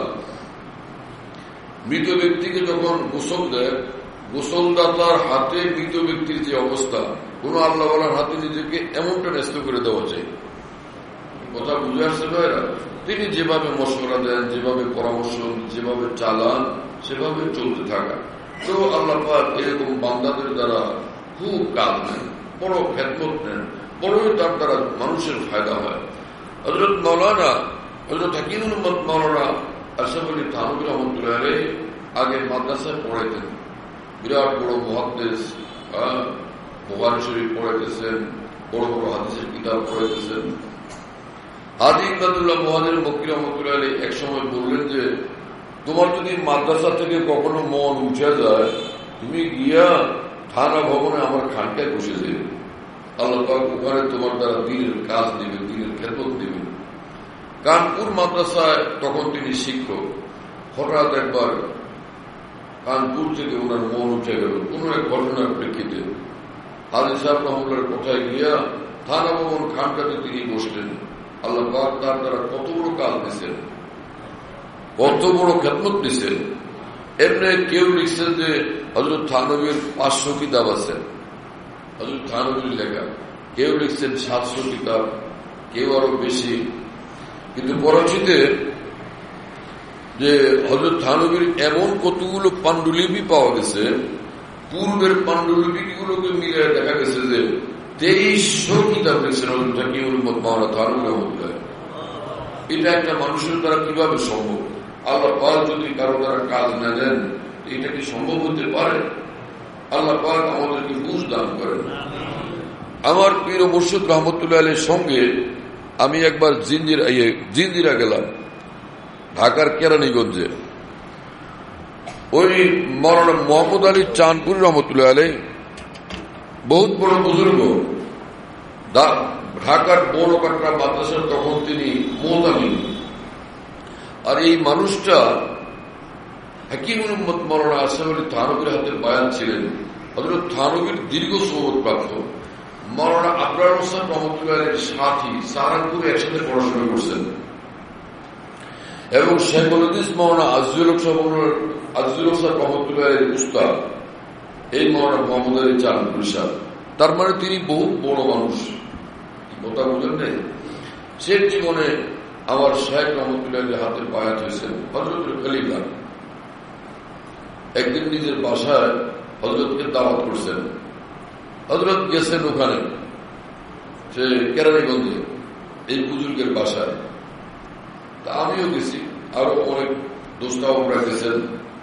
মৃত ব্যক্তিকে যখন গোসল দেয়, গোসলদাতার হাতে মৃত ব্যক্তির যে অবস্থা, কোন আল্লাহ ওয়ালার হাতে নিজেকে এমনটা ন্যস্ত করে দেওয়া চাই। কথা বুঝে আসছে ভাইরা? তিনি যেভাবে মশওয়ারা দেন, যেভাবে পরামর্শ, যেভাবে চালান, সেভাবে চলতে থাকা। তো আল্লাহ পাক এরকম বান্দাদের দ্বারা খুব কাজ নেন, বড় খেদমত নেন, বড়ই তার দ্বারা মানুষের ফায়দা হয়। হযরত মাওলানা হযরত হাকিমুল উম্মত মাওলানা আশরাফ আলী থানভী রহমতুল্লাহ আলাইহি আগে মাদ্রাসায় পড়াইতেন, বিরাট বড় মুহাদ্দিস, বুখারী শরীফ পড়াইতেছেন, বড় বড় হাদিসের কিতাব পড়াইতেছেন। হাজী ইমদাদুল্লাহ মুহাজির মক্কি রহমতুল্লাহ আলাইহি এক সময় বললেন যে তোমার যদি মাদ্রাসা থেকে কখনো মন উঠে যায় তুমি গিয়া থানা ভবনে আমার খানকায় বসে যাবে, আল্লাহ পাক ওখানে তোমার দ্বারা দ্বীনের কাজ দিবেন, দ্বীনের খেদমত দিবেন। কানপুর মাদ্রাসায় তখন তিনি শিক্ষক। হঠাৎ একবার কানপুর থেকে ওনার মন উঠে গেল কোন এক ঘটনার প্রেক্ষিতে। হাজী সাহেব রহমতুল্লাহর কোথায় গিয়া থানা ভবন খানকাতে তিনি বসলেন। আল্লাহ পাক তার দ্বারা কত বড় কাজ দিয়েছেন, কত বড় খেদমত দিয়েছেন। এমনি কেউ লিখছেন যে হযরত থানবীর 500 কিতাব আছে, হযরত থানবীর লেখা। কেউ লিখছেন 700 কিতাব, কেউ আরো বেশি। কিন্তু পরবর্তীতে যে হযরত থানবীর এমন কতগুলো পাণ্ডুলিপি পাওয়া গেছে, পূর্বের পাণ্ডুলিপিগুলোকে মিলে দেখা গেছে যে 2300 কিতাব লিখছেন হযরত তাকিউল মাওলানা থানবী রহমতুল্লাহ। এটা একটা মানুষের দ্বারা কিভাবে সম্ভব? আল্লাহ পাক যদি কারো দ্বারা কাজ না দেন এটা কি সম্ভব হতে পারে? আল্লাহ পাক আমাদেরকে বুঝ দান করেন। আমার পীর মুর্শিদ রহমতুল্লাহ আলাইহির সঙ্গে আমি একবার জিঞ্জিরা গেলাম, ঢাকার কেরানীগঞ্জে। ওই মাওলানা মোহাম্মদ আলী চাঁদপুরি রহমতুল্লাহ আলাইহি বহুত বড় বুজুর্গ, ঢাকার বড়কাটরা মাদ্রাসার তখন তিনি মোহতামিম। আর এই মানুষটা হাকিমুল উম্মত মাওলানা আসিফ আলী থানবীর হাতের বায়ান ছিলেন। হযরত থানবীর দীর্ঘ সোহবত প্রাপ্ত। মাওলানা আবরার হোসেন রহমতুল্লাহ আলাইহির সাথী সাহারানপুরে একসাথে পড়াশোনা করছেন এবং শেখুল হাদিস মাওলানা আজিজুল হক রহমতুল্লাহ আলাইহির উস্তাদ এই মাওলানা মোহাম্মদ আলী চাঁদপুরি সাহেব। তার মানে তিনি বহুত বড় মানুষ, কথা বুঝলেন নেই। শেখ জীবনে আমার শেখ রহমতুল্লাহ হাতের বায়াত হয়েছেন হযরতুল খলিফা। একদিন নিজের বাসায় হযরতকে দাওয়াত করছেন। হযরত গেছেন ওখানে সে কেরানীগঞ্জে এই বুজুর্গের বাসায়। তা আমিও গেছি, আরো অনেক দোস্তাবরা গেছেন।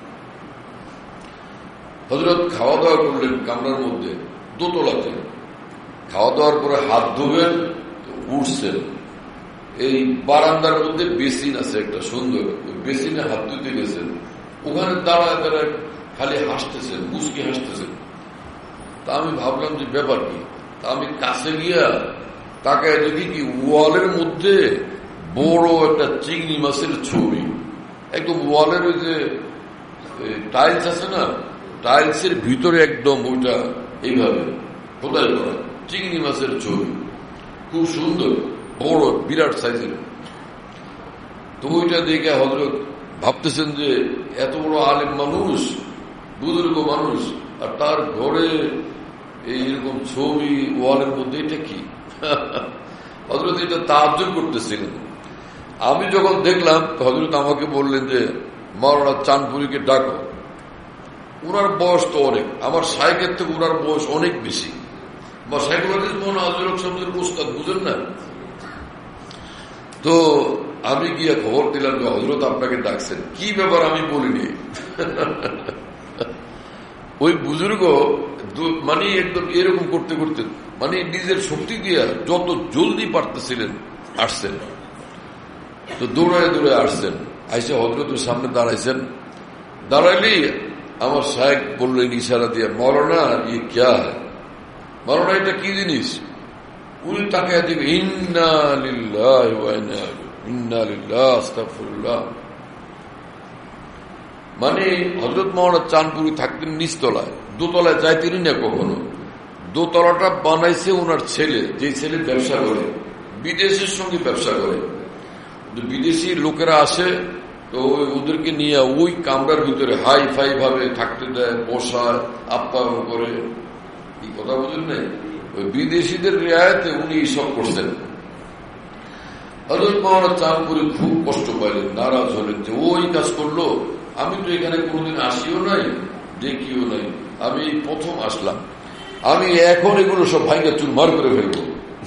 হযরত খাওয়া দাওয়া করলেন কামরার মধ্যে দোতলাতে। খাওয়া দাওয়ার পরে হাত ধুবেন, উঠছেন। এই বারান্দার মধ্যে বেসিন আছে একটা সুন্দর, বেসিনে হাত ধুতে গেছেন। ওখানে দাঁড়ায় দাঁড়ায় খালি হাসতেছেন, মুচকি হাসতেছেন। তা আমি ভাবলাম যে ব্যাপার কি। তা আমি কাছে গিয়া তাকায় দেখি কি ওয়ালের মধ্যে বড় একটা চিংড়ি মাছের ছবি, একদম ওয়ালের ওই যে টাইলস আছে না, টাইলসের ভিতরে একদম ওইটা এইভাবে খোদাই করা চিংড়ি মাছের ছবি, খুব সুন্দর বড় বিরাট সাইজের। তো ওইটা দেখে হযরত ভাবতেছেন যে এত বড় আলেম মানুষ, বুজুর্গ মানুষ, আর তার ঘরে এইরকম ছবি ওয়ালের মধ্যে, এটা কি? হযরত এটা তাজ্জুব করতেছিলেন। আমি যখন দেখলাম হযরত আমাকে বললেন যে মাওলানা চাঁদপুরিকে ডাকো। ওনার বয়স তো অনেক, আমার শাইখের থেকে ওনার বয়স অনেক বেশি। বা শাইখুল হাদিস মাওলানা আজিজুল হক সাহেবের উস্তাদ, বুঝেন না? তো আমি গিয়ে খবর দিলাম যে হযরত আপনাকে ডাকছেন। কি ব্যাপার আমি বলিনি। ওই বুজুর্গ মানে একদম এরকম করতে করতে মানে নিজের শক্তি দিয়ে যত জলদি পারতেছিলেন আসছেন। তো দৌড়ায় দৌড়ে আসছেন, আইসে হযরতের সামনে দাঁড়াইছেন। দাঁড়াইলেই আমার শায়েখ বললেন ইশারা দিয়ে, মৌলানা ये क्या है? মৌলানা এটা কি জিনিস? উনি তাকায় দিবে, ইন্না লিল্লাহি ওয়া ইন্না লিল্লাহি আস্তাগফিরুল্লাহ। মানে হযরত মাওলানা চাঁদপুরি থাকতেন নিচতলায়, দোতলায় যাইতেনি না কখনো। দোতলাটা বানাইছে ওনার ছেলে, যে ছেলে ব্যবসা করে, বিদেশের সঙ্গে ব্যবসা করে। বিদেশি লোকেরা আসে, তো ওদেরকে নিয়ে ওই কামরার ভিতরে হাই ফাই ভাবে থাকতে দেয়, বসায়, আপ্যায়ন করে। এই কথা বুঝলেন না? ওই বিদেশিদের রেয়ায়তে উনি সব করছেন। হযরত মাওলানা চাঁদপুরি খুব কষ্ট পাইলেন, নারাজ হলেন যে ওই কাজ করলো। আমি তো এখানে কোনোদিন আসিও নাই, দেখিও নাই, আমি প্রথম আসলাম, আমি এখন এগুলো সব ভাইকে চুরমার করে ফেলবো।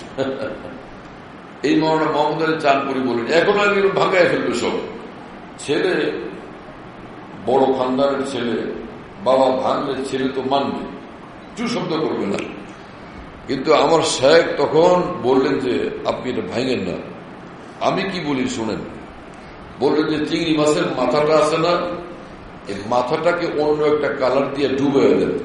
এই মাওলানা মোহাম্মদ আলী চাঁদপুরি বলেন এখন আর ভাঙায় ফেলবে সব। ছেলে বড় খানদানের ছেলে, বাবা ভাঙলে ছেলে তো মানবে, চু শব্দ করবে না। কিন্তু আমার শায়েখ তখন বললেন যে আপনি এটা ভাঙেন না, আমি কি বলি শুনেন। বললেন যে চিংড়ি মাছের মাথাটা আছে না, এই মাথাটাকে অন্য একটা কালার দিয়ে ডুবে দেন,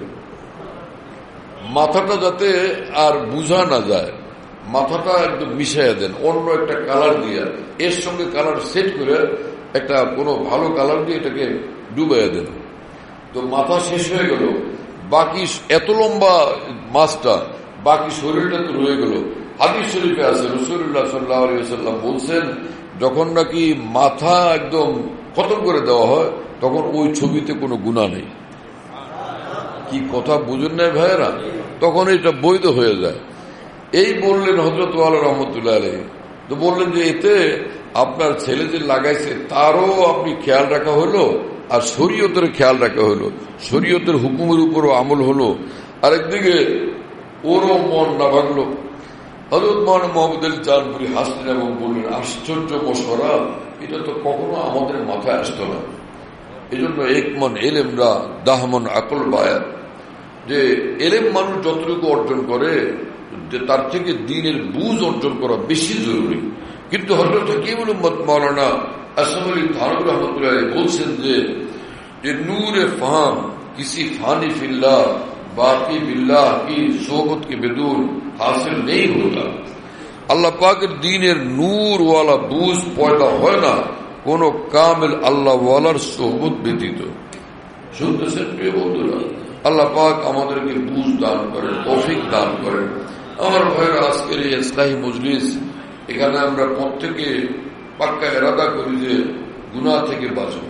মাথাটা যাতে আর বোঝা না যায়, মাথাটা একদম মিশাইয়া দেন অন্য একটা কালার দিয়ে, এর সঙ্গে কালার সেট করে একটা কোনো ভালো কালার দিয়ে এটাকে ডুবাইয়া দেন। তো মাথা শেষ হয়ে গেল, বাকি এত লম্বা মাছটা, বাকি শরীরটা তো রয়ে গেল। হাদিস শরীফে আছে রাসূলুল্লাহ সাল্লাল্লাহু আলাইহি ওয়াসাল্লাম বলছেন, যখন নাকি মাথা একদম খতম করে দেওয়া হয় তখন ওই ছবিতে কোনো গুনাহ নেই। কি কথা বুঝুন নাই ভাইয়েরা? তখন এটা বৈধ হয়ে যায়। এই বললেন হযরত ওয়ালা রহমতুল্লাহ আলাইহি। তো বললেন যে এতে আপনার ছেলে যে লাগাইছে তারও আপনি খেয়াল রাখা হলো, আর শরীয়তের খেয়াল রাখা হলো, শরীয়তের হুকুমের উপরও আমল হলো। আরেকদিকে ওরও মন না ভাগলো। হযরত মাওলানা মুহাম্মদ আলী চাঁদপুরি হাসলেন এবং বললেন, আশ্চর্য মশওয়ারা, এটা তো কখনো আমাদের মাথায় আসতো না। এই জন্য এক মন এলেমরা দাহমন আকল বায়াত, যে এলেম মানুষ যতটুকু অর্জন করে তার থেকে দ্বীনের বুঝ অর্জন করা বেশি জরুরি। কিন্তু হযরত হাকিমুল উম্মত মাওলানা আসমাউল আলী থানভী রাহমাতুল্লাহ আলাইহি বলছেন যে নূরে ফাহম किसी फानी फिल्लाह बाकी बिल्लाह की सोबत के बिदून हासिल नहीं होता। আল্লাহ পাকের দ্বীনের নূর ওয়ালা বুঝ পয়দা হয় না কোন কামিল আল্লাহ ওয়ালার সোহবত ব্যতীত। শুনতেছেন প্রিয় বন্ধুরা? আল্লাহ পাক আমাদেরকে বুঝ দান করেন, তৌফিক দান করেন। আমার ভাইরা, আজকের এই ইসলাহি মজলিস, এখানে আমরা প্রত্যেকে পাক্কা ইরাদা করি যে গুনাহ থেকে বাঁচব,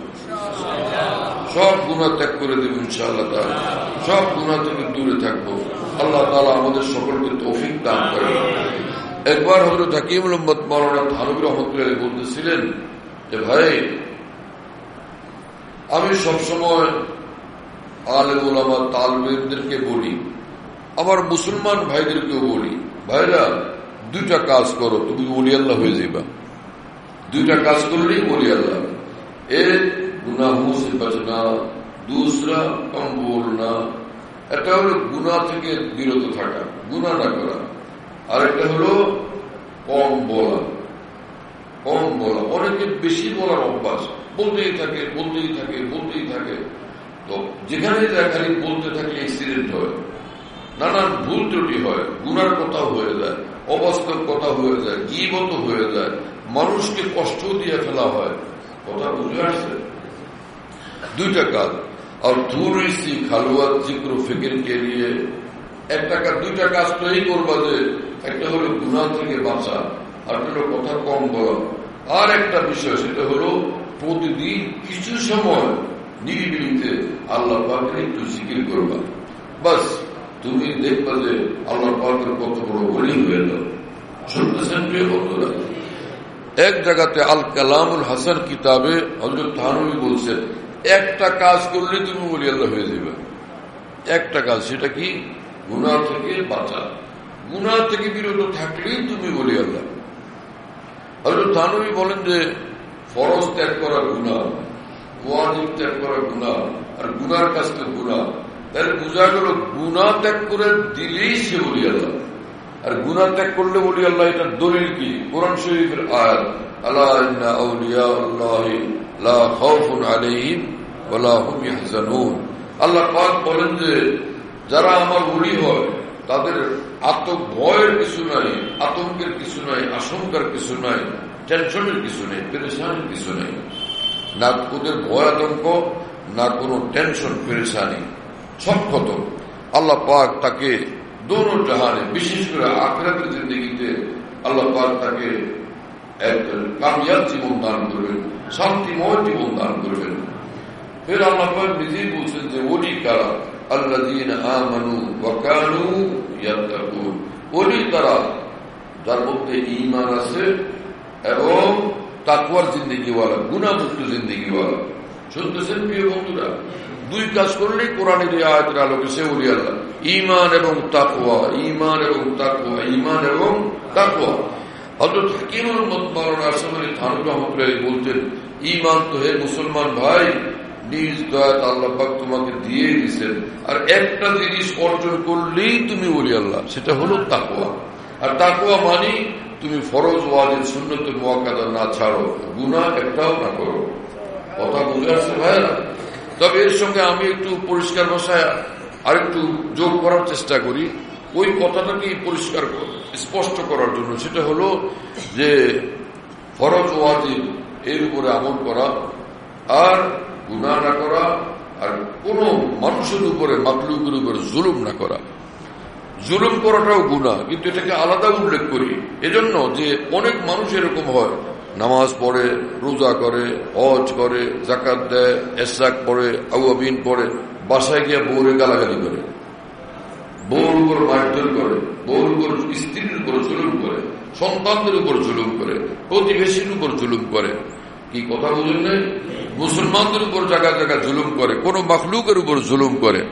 সব গুনাহ ত্যাগ করে দেব ইনশাআল্লাহ তাআলা, সব গুনাহ থেকে দূরে থাকবো। আল্লাহ তাআলা আমাদের সকলকে তৌফিক দান করেন। একবার হযরত হাকিমুল উম্মত মাওলানা থানভী রাহমাতুল্লাহ আলাইহি বলতেছিলেন যে ভাই, আমি সবসময় আলেম ওলামা তালিবদেরকে বলি, আমার মুসলমান ভাইদেরকেও বলি, ভাইরা দুইটা কাজ করো, তুমি ওলি আল্লাহ হয়ে যাবা। দুইটা কাজ করলেই ওলি আল্লাহ। एक गुनाहों से बचना, दूसरा कम बोलना। একটা হলো গুনাহ থেকে বিরত থাকা, গুনাহ না করা, আর একটা হলো কম বলা। কম বলা, অনেকে বেশি বলার অভ্যাস, বলতেই থাকে বলতেই থাকে বলতেই থাকে। তো যেখানে খালি বলতে থাকলে অ্যাক্সিডেন্ট হয়, নানান ভুল ত্রুটি হয়, গুনার কথা হয়ে যায়, অবাস্তব কথা হয়ে যায়, গীবত হয়ে যায়, মানুষকে কষ্ট দিয়ে ফেলা হয়। কথা বুঝে আসছে? দুইটা কাজ। আর থোড়ি সি খালওয়াত জিক্র ফিকির কে লিয়ে একটা কাজ, দুইটা কাজ তো এই করবা যে একটা হলো গুনাহ থেকে বাঁচা, আর একটা হলো কথা কম বলা। আর একটা বিষয়, সেটা হলো প্রতিদিন কিছু সময় নিরিবিলিতে আল্লাহ পাকের একটু জিকির করবা। বাস তুমি দেখবা যে আল্লাহ পাকের কত বড় ওলি হয়ে যাও। শুনতেছেন প্রিয় বন্ধুরা? এক জায়গাতে আল কালামুল হাসান কিতাবে হযরত থানভী বলছেন, একটা কাজ করলে তুমি ওলি আল্লাহ হয়ে যাবে। একটা কাজ, সেটা কি? গুনাহ থেকে বাঁচা, গুনাহ থেকে বিরত থাকলেই তুমি ওলি আল্লাহ। হযরত থানভী বলেন যে ফরজ ত্যাগ করা গুনাহ, ওয়াজিব ত্যাগ করা গুনাহ, আর গুনার কাজ তো গুনাহ। তাহলে বোঝা গেল গুনাহ ত্যাগ করে দিলেই সে ওলি আল্লাহ। আর গুনাহ ত্যাগ করলে ওলি আল্লাহ, এটার দলিল কি? কোরআন শরীফের আয়াত, আলা ইন্না আউলিয়া আল্লাহি লা খাউফুন আলাইহিম ওয়া লা হুম ইয়াহজানুন। আল্লাহ পাক বলেন যে যারা আমার ওলি হয় তাদের ভয়ের কিছু নাই, আতঙ্কের কিছু নাই, আশঙ্কার কিছু নাই, টেনশনের কিছু নেই, পেরেশানির কিছু নেই। না ওদের ভয় আতঙ্ক, না কোনো টেনশন পেরেশানি, সব খতম। আল্লাহ পাক তাকে দোনো জাহানে, বিশেষ করে আখিরাতের জিন্দেগিতে আল্লাহ পাক তাকে এক কামিয়াব জীবন দান করবেন, শান্তিময় জীবন দান করবেন। ফের আল্লাহ পাক নিজেই বলছেন যে ওলি কারা? আল্লাযীনা আমানু ওয়া কানু ইয়াত্তাকুন। ওলি তারা যার মধ্যে ঈমান আছে এবং তাকওয়ার জিন্দেগিওয়ালা, গুনাহমুক্ত জিন্দেগিওয়ালা। শুনতেছেন প্রিয় বন্ধুরা? দুই কাজ করলেই কোরআনের এই আয়াতের আলোকে সে ওলি আল্লাহ। ঈমান এবং তাকওয়া, ঈমান এবং তাকওয়া, ঈমান এবং তাকওয়া। হযরত হাকিমুল উম্মত মাওলানা আসমাউল আলী থানভী রাহমাতুল্লাহ আলাইহি বলতেন, ঈমান তো হে মুসলমান ভাই নিজ দয়াত আল্লাহ পাক তোমাকে দিয়ে দিয়েছেন, আর একটা জিনিস অর্জন করলেই তুমি ওলি আল্লাহ, সেটা হলো তাকওয়া। আর তাকওয়া মানে তুমি ফরজ ওয়াজিব সুন্নত মুআক্কাদা না ছাড়ো, গুনাহ একটাও না করো। কথা বুঝে আসছে ভাইরা? তবে এর সঙ্গে আমি একটু পরিষ্কার ভাষায় আরেকটু যোগ করার চেষ্টা করি ওই কথাটাকে পরিষ্কার স্পষ্ট করার জন্য। সেটা হলো যে ফরজ ওয়াজিব এর উপরে আমল করা আর গুনাহ না করা, আর কোন মানুষের উপরে মাখলুকের উপরে জুলুম না করা। জুলুম করাটাও গুনাহ, কিন্তু এটাকে আলাদা উল্লেখ করি এজন্য যে অনেক মানুষ এরকম হয়, নামাজ পড়ে, রোজা করে, হজ করে, যাকাত দেয়, ইশরাক পড়ে, আওয়াবিন পড়ে, বাসায় গিয়ে বউরে গালাগালি করে, বউর উপর মারধর করে, বউর উপর স্ত্রীর উপর জুলুম করে, সন্তানদের উপর জুলুম করে, প্রতিবেশীর উপর জুলুম করে। কি কথা বুঝুন নাই? মুসলমানদের উপর জায়গা জায়গা জুলুম করে, কোন মাখলুকের উপর জুলুম করে।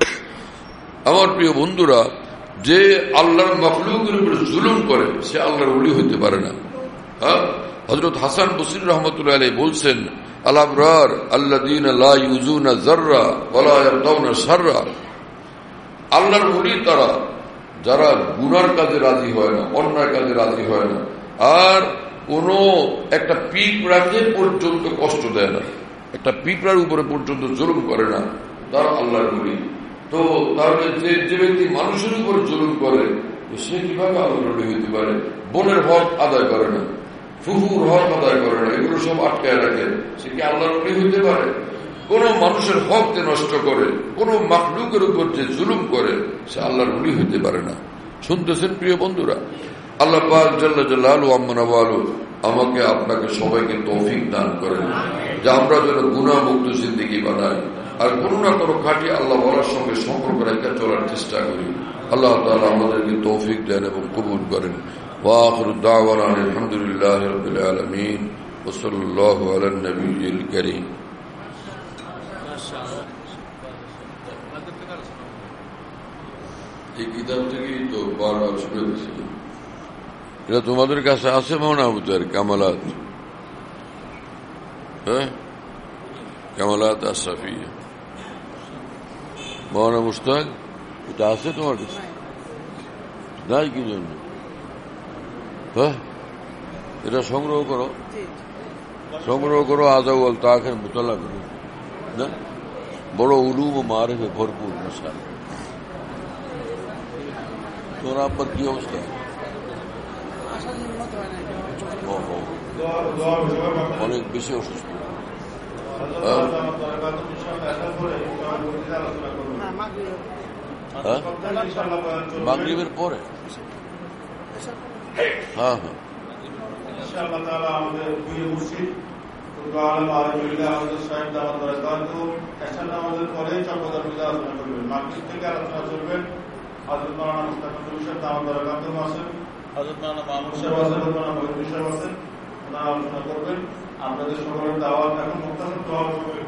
আমার প্রিয় বন্ধুরা, যে আল্লাহর মাখলুকের উপর জুলুম করে সে আল্লাহর ওলি হইতে পারে না। হযরত হাসান বসরি রাহমাতুল্লাহ আলাইহি বলছেন, আল আবরার আল্লাযীনা লা ইউযুনা যাররা ওয়া লা ইয়ারদাউনা শাররা। আল্লাহর ওলি তারা যারা গুনার কাজে রাজি হয় না, অন্যায় কাজে রাজি হয় না, আর কোন একটা পিঁপড়াকে পর্যন্ত কষ্ট দেয় না, একটা পিঁপড়ার উপরে পর্যন্ত জুলুম করে না, তার আল্লাহর ওলি। তো তাহলে যে ব্যক্তি মানুষের উপর জুলুম করে সে কিভাবে আল্লাহর ওলি হইতে পারে? বোনের হক আদায় করে না, ফুফুর হক আদায় করে না, এগুলো সব আটকায় রাখে, সে কি আল্লাহর ওলি হইতে পারে? কোন মানুষের হক যে নষ্ট করে, কোন মাখলুকের উপর যে জুলুম করে সে আল্লাহর ওলি হইতে পারে না। শুনতেছেন প্রিয় বন্ধুরা? আল্লাহ পাক জাল্লা জালালু আম্মা নাওয়ালু আমাকে আপনাকে সবাইকে তৌফিক দান করেন যে আমরা যেন গুনাহ মুক্ত জিন্দেগি বানাই, আর কোনো না কোনো খাঁটি আল্লাহ বলার সঙ্গে সম্পর্ক রেখে চলার চেষ্টা করি। আল্লাহ তাআলা আমাদেরকে তৌফিক দেন এবং কবুল করেন। ওয়া আখিরু দাওয়ানা আলহামদুলিল্লাহি রাব্বিল আলামিন ওয়া সাল্লাল্লাহু আলান নবিয়্যিল কারীম। এই কিতাব থেকেই তো বারবার শুনে গেছিল। এটা তোমাদের কাছে আছে মৌনাবুদের কামালাত? হ্যাঁ, কামালাত আশরাফিয়া মৌলানা মুশতাক, এটা আছে তোমার কাছে? নাই কি জন্য? হ্যাঁ, এটা সংগ্রহ করো, সংগ্রহ করো, আজাওয়াল তাকে মোতালা করো না, বড় উলুম ও মারিফে ভরপুর মশাল। তোর আব্বার কি অবস্থা? অনেক বেশি অসুস্থ। মাগরিবের পরে? হ্যাঁ হ্যাঁ, আপনাদের সকলের দাওয়াত এখন মুক্তাসর দোয়া করবেন।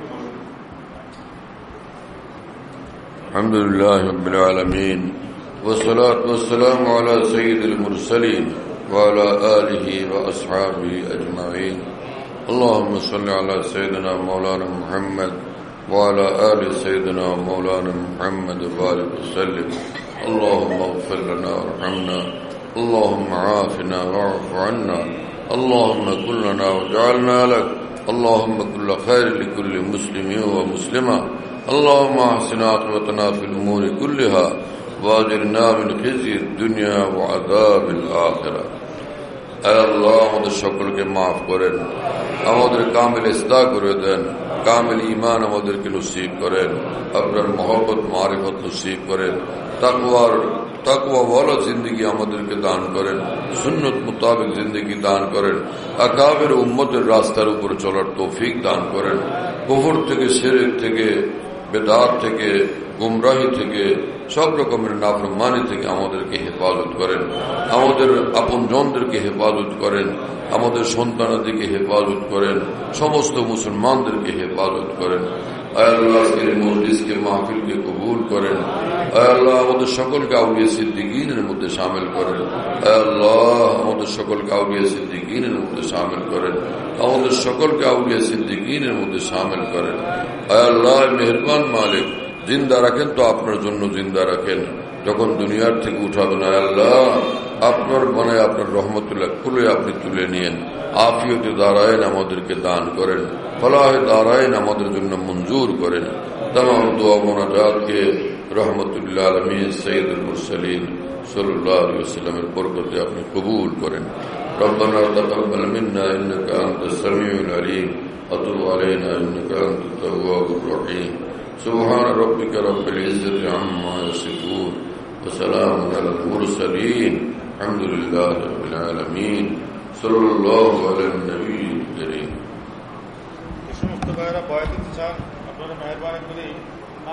আলহামদুলিল্লাহ রাব্বিল আলামিন والصلاة والسلام على سيد المرسلين وعلى آله وأصحابه أجمعين. اللهم صل على سيدنا مولانا محمد وعلى آل سيدنا مولانا محمد وبارك وسلم. اللهم اغفر لنا وارحمنا، اللهم عافنا واعف عنا، اللهم كن لنا واجعلنا لك، اللهم كل خير لكل مسلم ومسلمة، اللهم احسن عاقبتنا في الأمور كلها واجرنا من خزي الدنيا وعذاب الآخرة. আল্লাহ আমাদের সকলকে মাফ করেন, আমাদের কামিল ইসলাহ করে দেন, কামিল ঈমান আমাদেরকে নসিব করেন, আপনার মহব্বত মারিফত নসিব করেন, তাকওয়া ওয়ালা জিন্দেগি আমাদেরকে দান করেন, সুন্নত মুতাবিক জিন্দেগি দান করেন, আকাবের উম্মতের রাস্তার উপর চলার তৌফিক দান করেন, কুফর থেকে, শিরক থেকে, বেদাত থেকে, গুমরাহি থেকে, সব রকমের নাফরমানি থেকে আমাদেরকে হেফাজত করেন, আমাদের আপন জনদেরকে হেফাজত করেন, আমাদের সন্তানাদিকে হেফাজত করেন, সমস্ত মুসলমানদেরকে হেফাজত করেন। আয় আল্লাহ আজকের মজলিসকে মাহফিলকে কবুল করেন। আয় আল্লাহ আমাদের সকলকে আউলিয়া সিদ্দিকীনের মধ্যে শামিল করেন। আয় আল্লাহ আমাদের সকলকে আউলিয়া সিদ্দিকীনের মধ্যে শামিল করেন, আমাদের সকলকে আউলিয়া সিদ্দিকীনের মধ্যে শামিল করেন। আয় আল্লাহ মেহেরবান মালিক, জিন্দা রাখেন তো আপনার জন্য জিন্দা রাখেন, যখন দুনিয়ার থেকে উঠাবেন আয় আল্লাহ আপনার বানায় আপনার রহমতুল্লাহ খুলে আপনি তুলে নিয়েন, আফিয়তে দাঁড়ায়েন আমাদেরকে দান করেন, ফলাহে দাঁড়ায়েন আমাদের জন্য মঞ্জুর করেন। तमाम दुआ मुनाजात के रहमतुल्लिल आलमीन सय्यदुल मुरसलीन सल्लल्लाहु अलैहि वसल्लम बरकते अपने कबूल करें। रब्बना तक़ब्बल मिन्ना इन्नका अंतस समीउल अलीम व तुब अलैना इन्नका अंतत तव्वाबुर रहीम। सुब्हान रब्बिका रब्बिल इज्जति अम्मा यसिफून व सलामुन अलल मुरसलीन अल्हम्दुलिल्लाहि रब्बिल आलमीन सल्लल्लाहु अलैहि नबील करीम। সমস্ত ভাইরা বয়াত চান, আপনারা মেহরবানি করে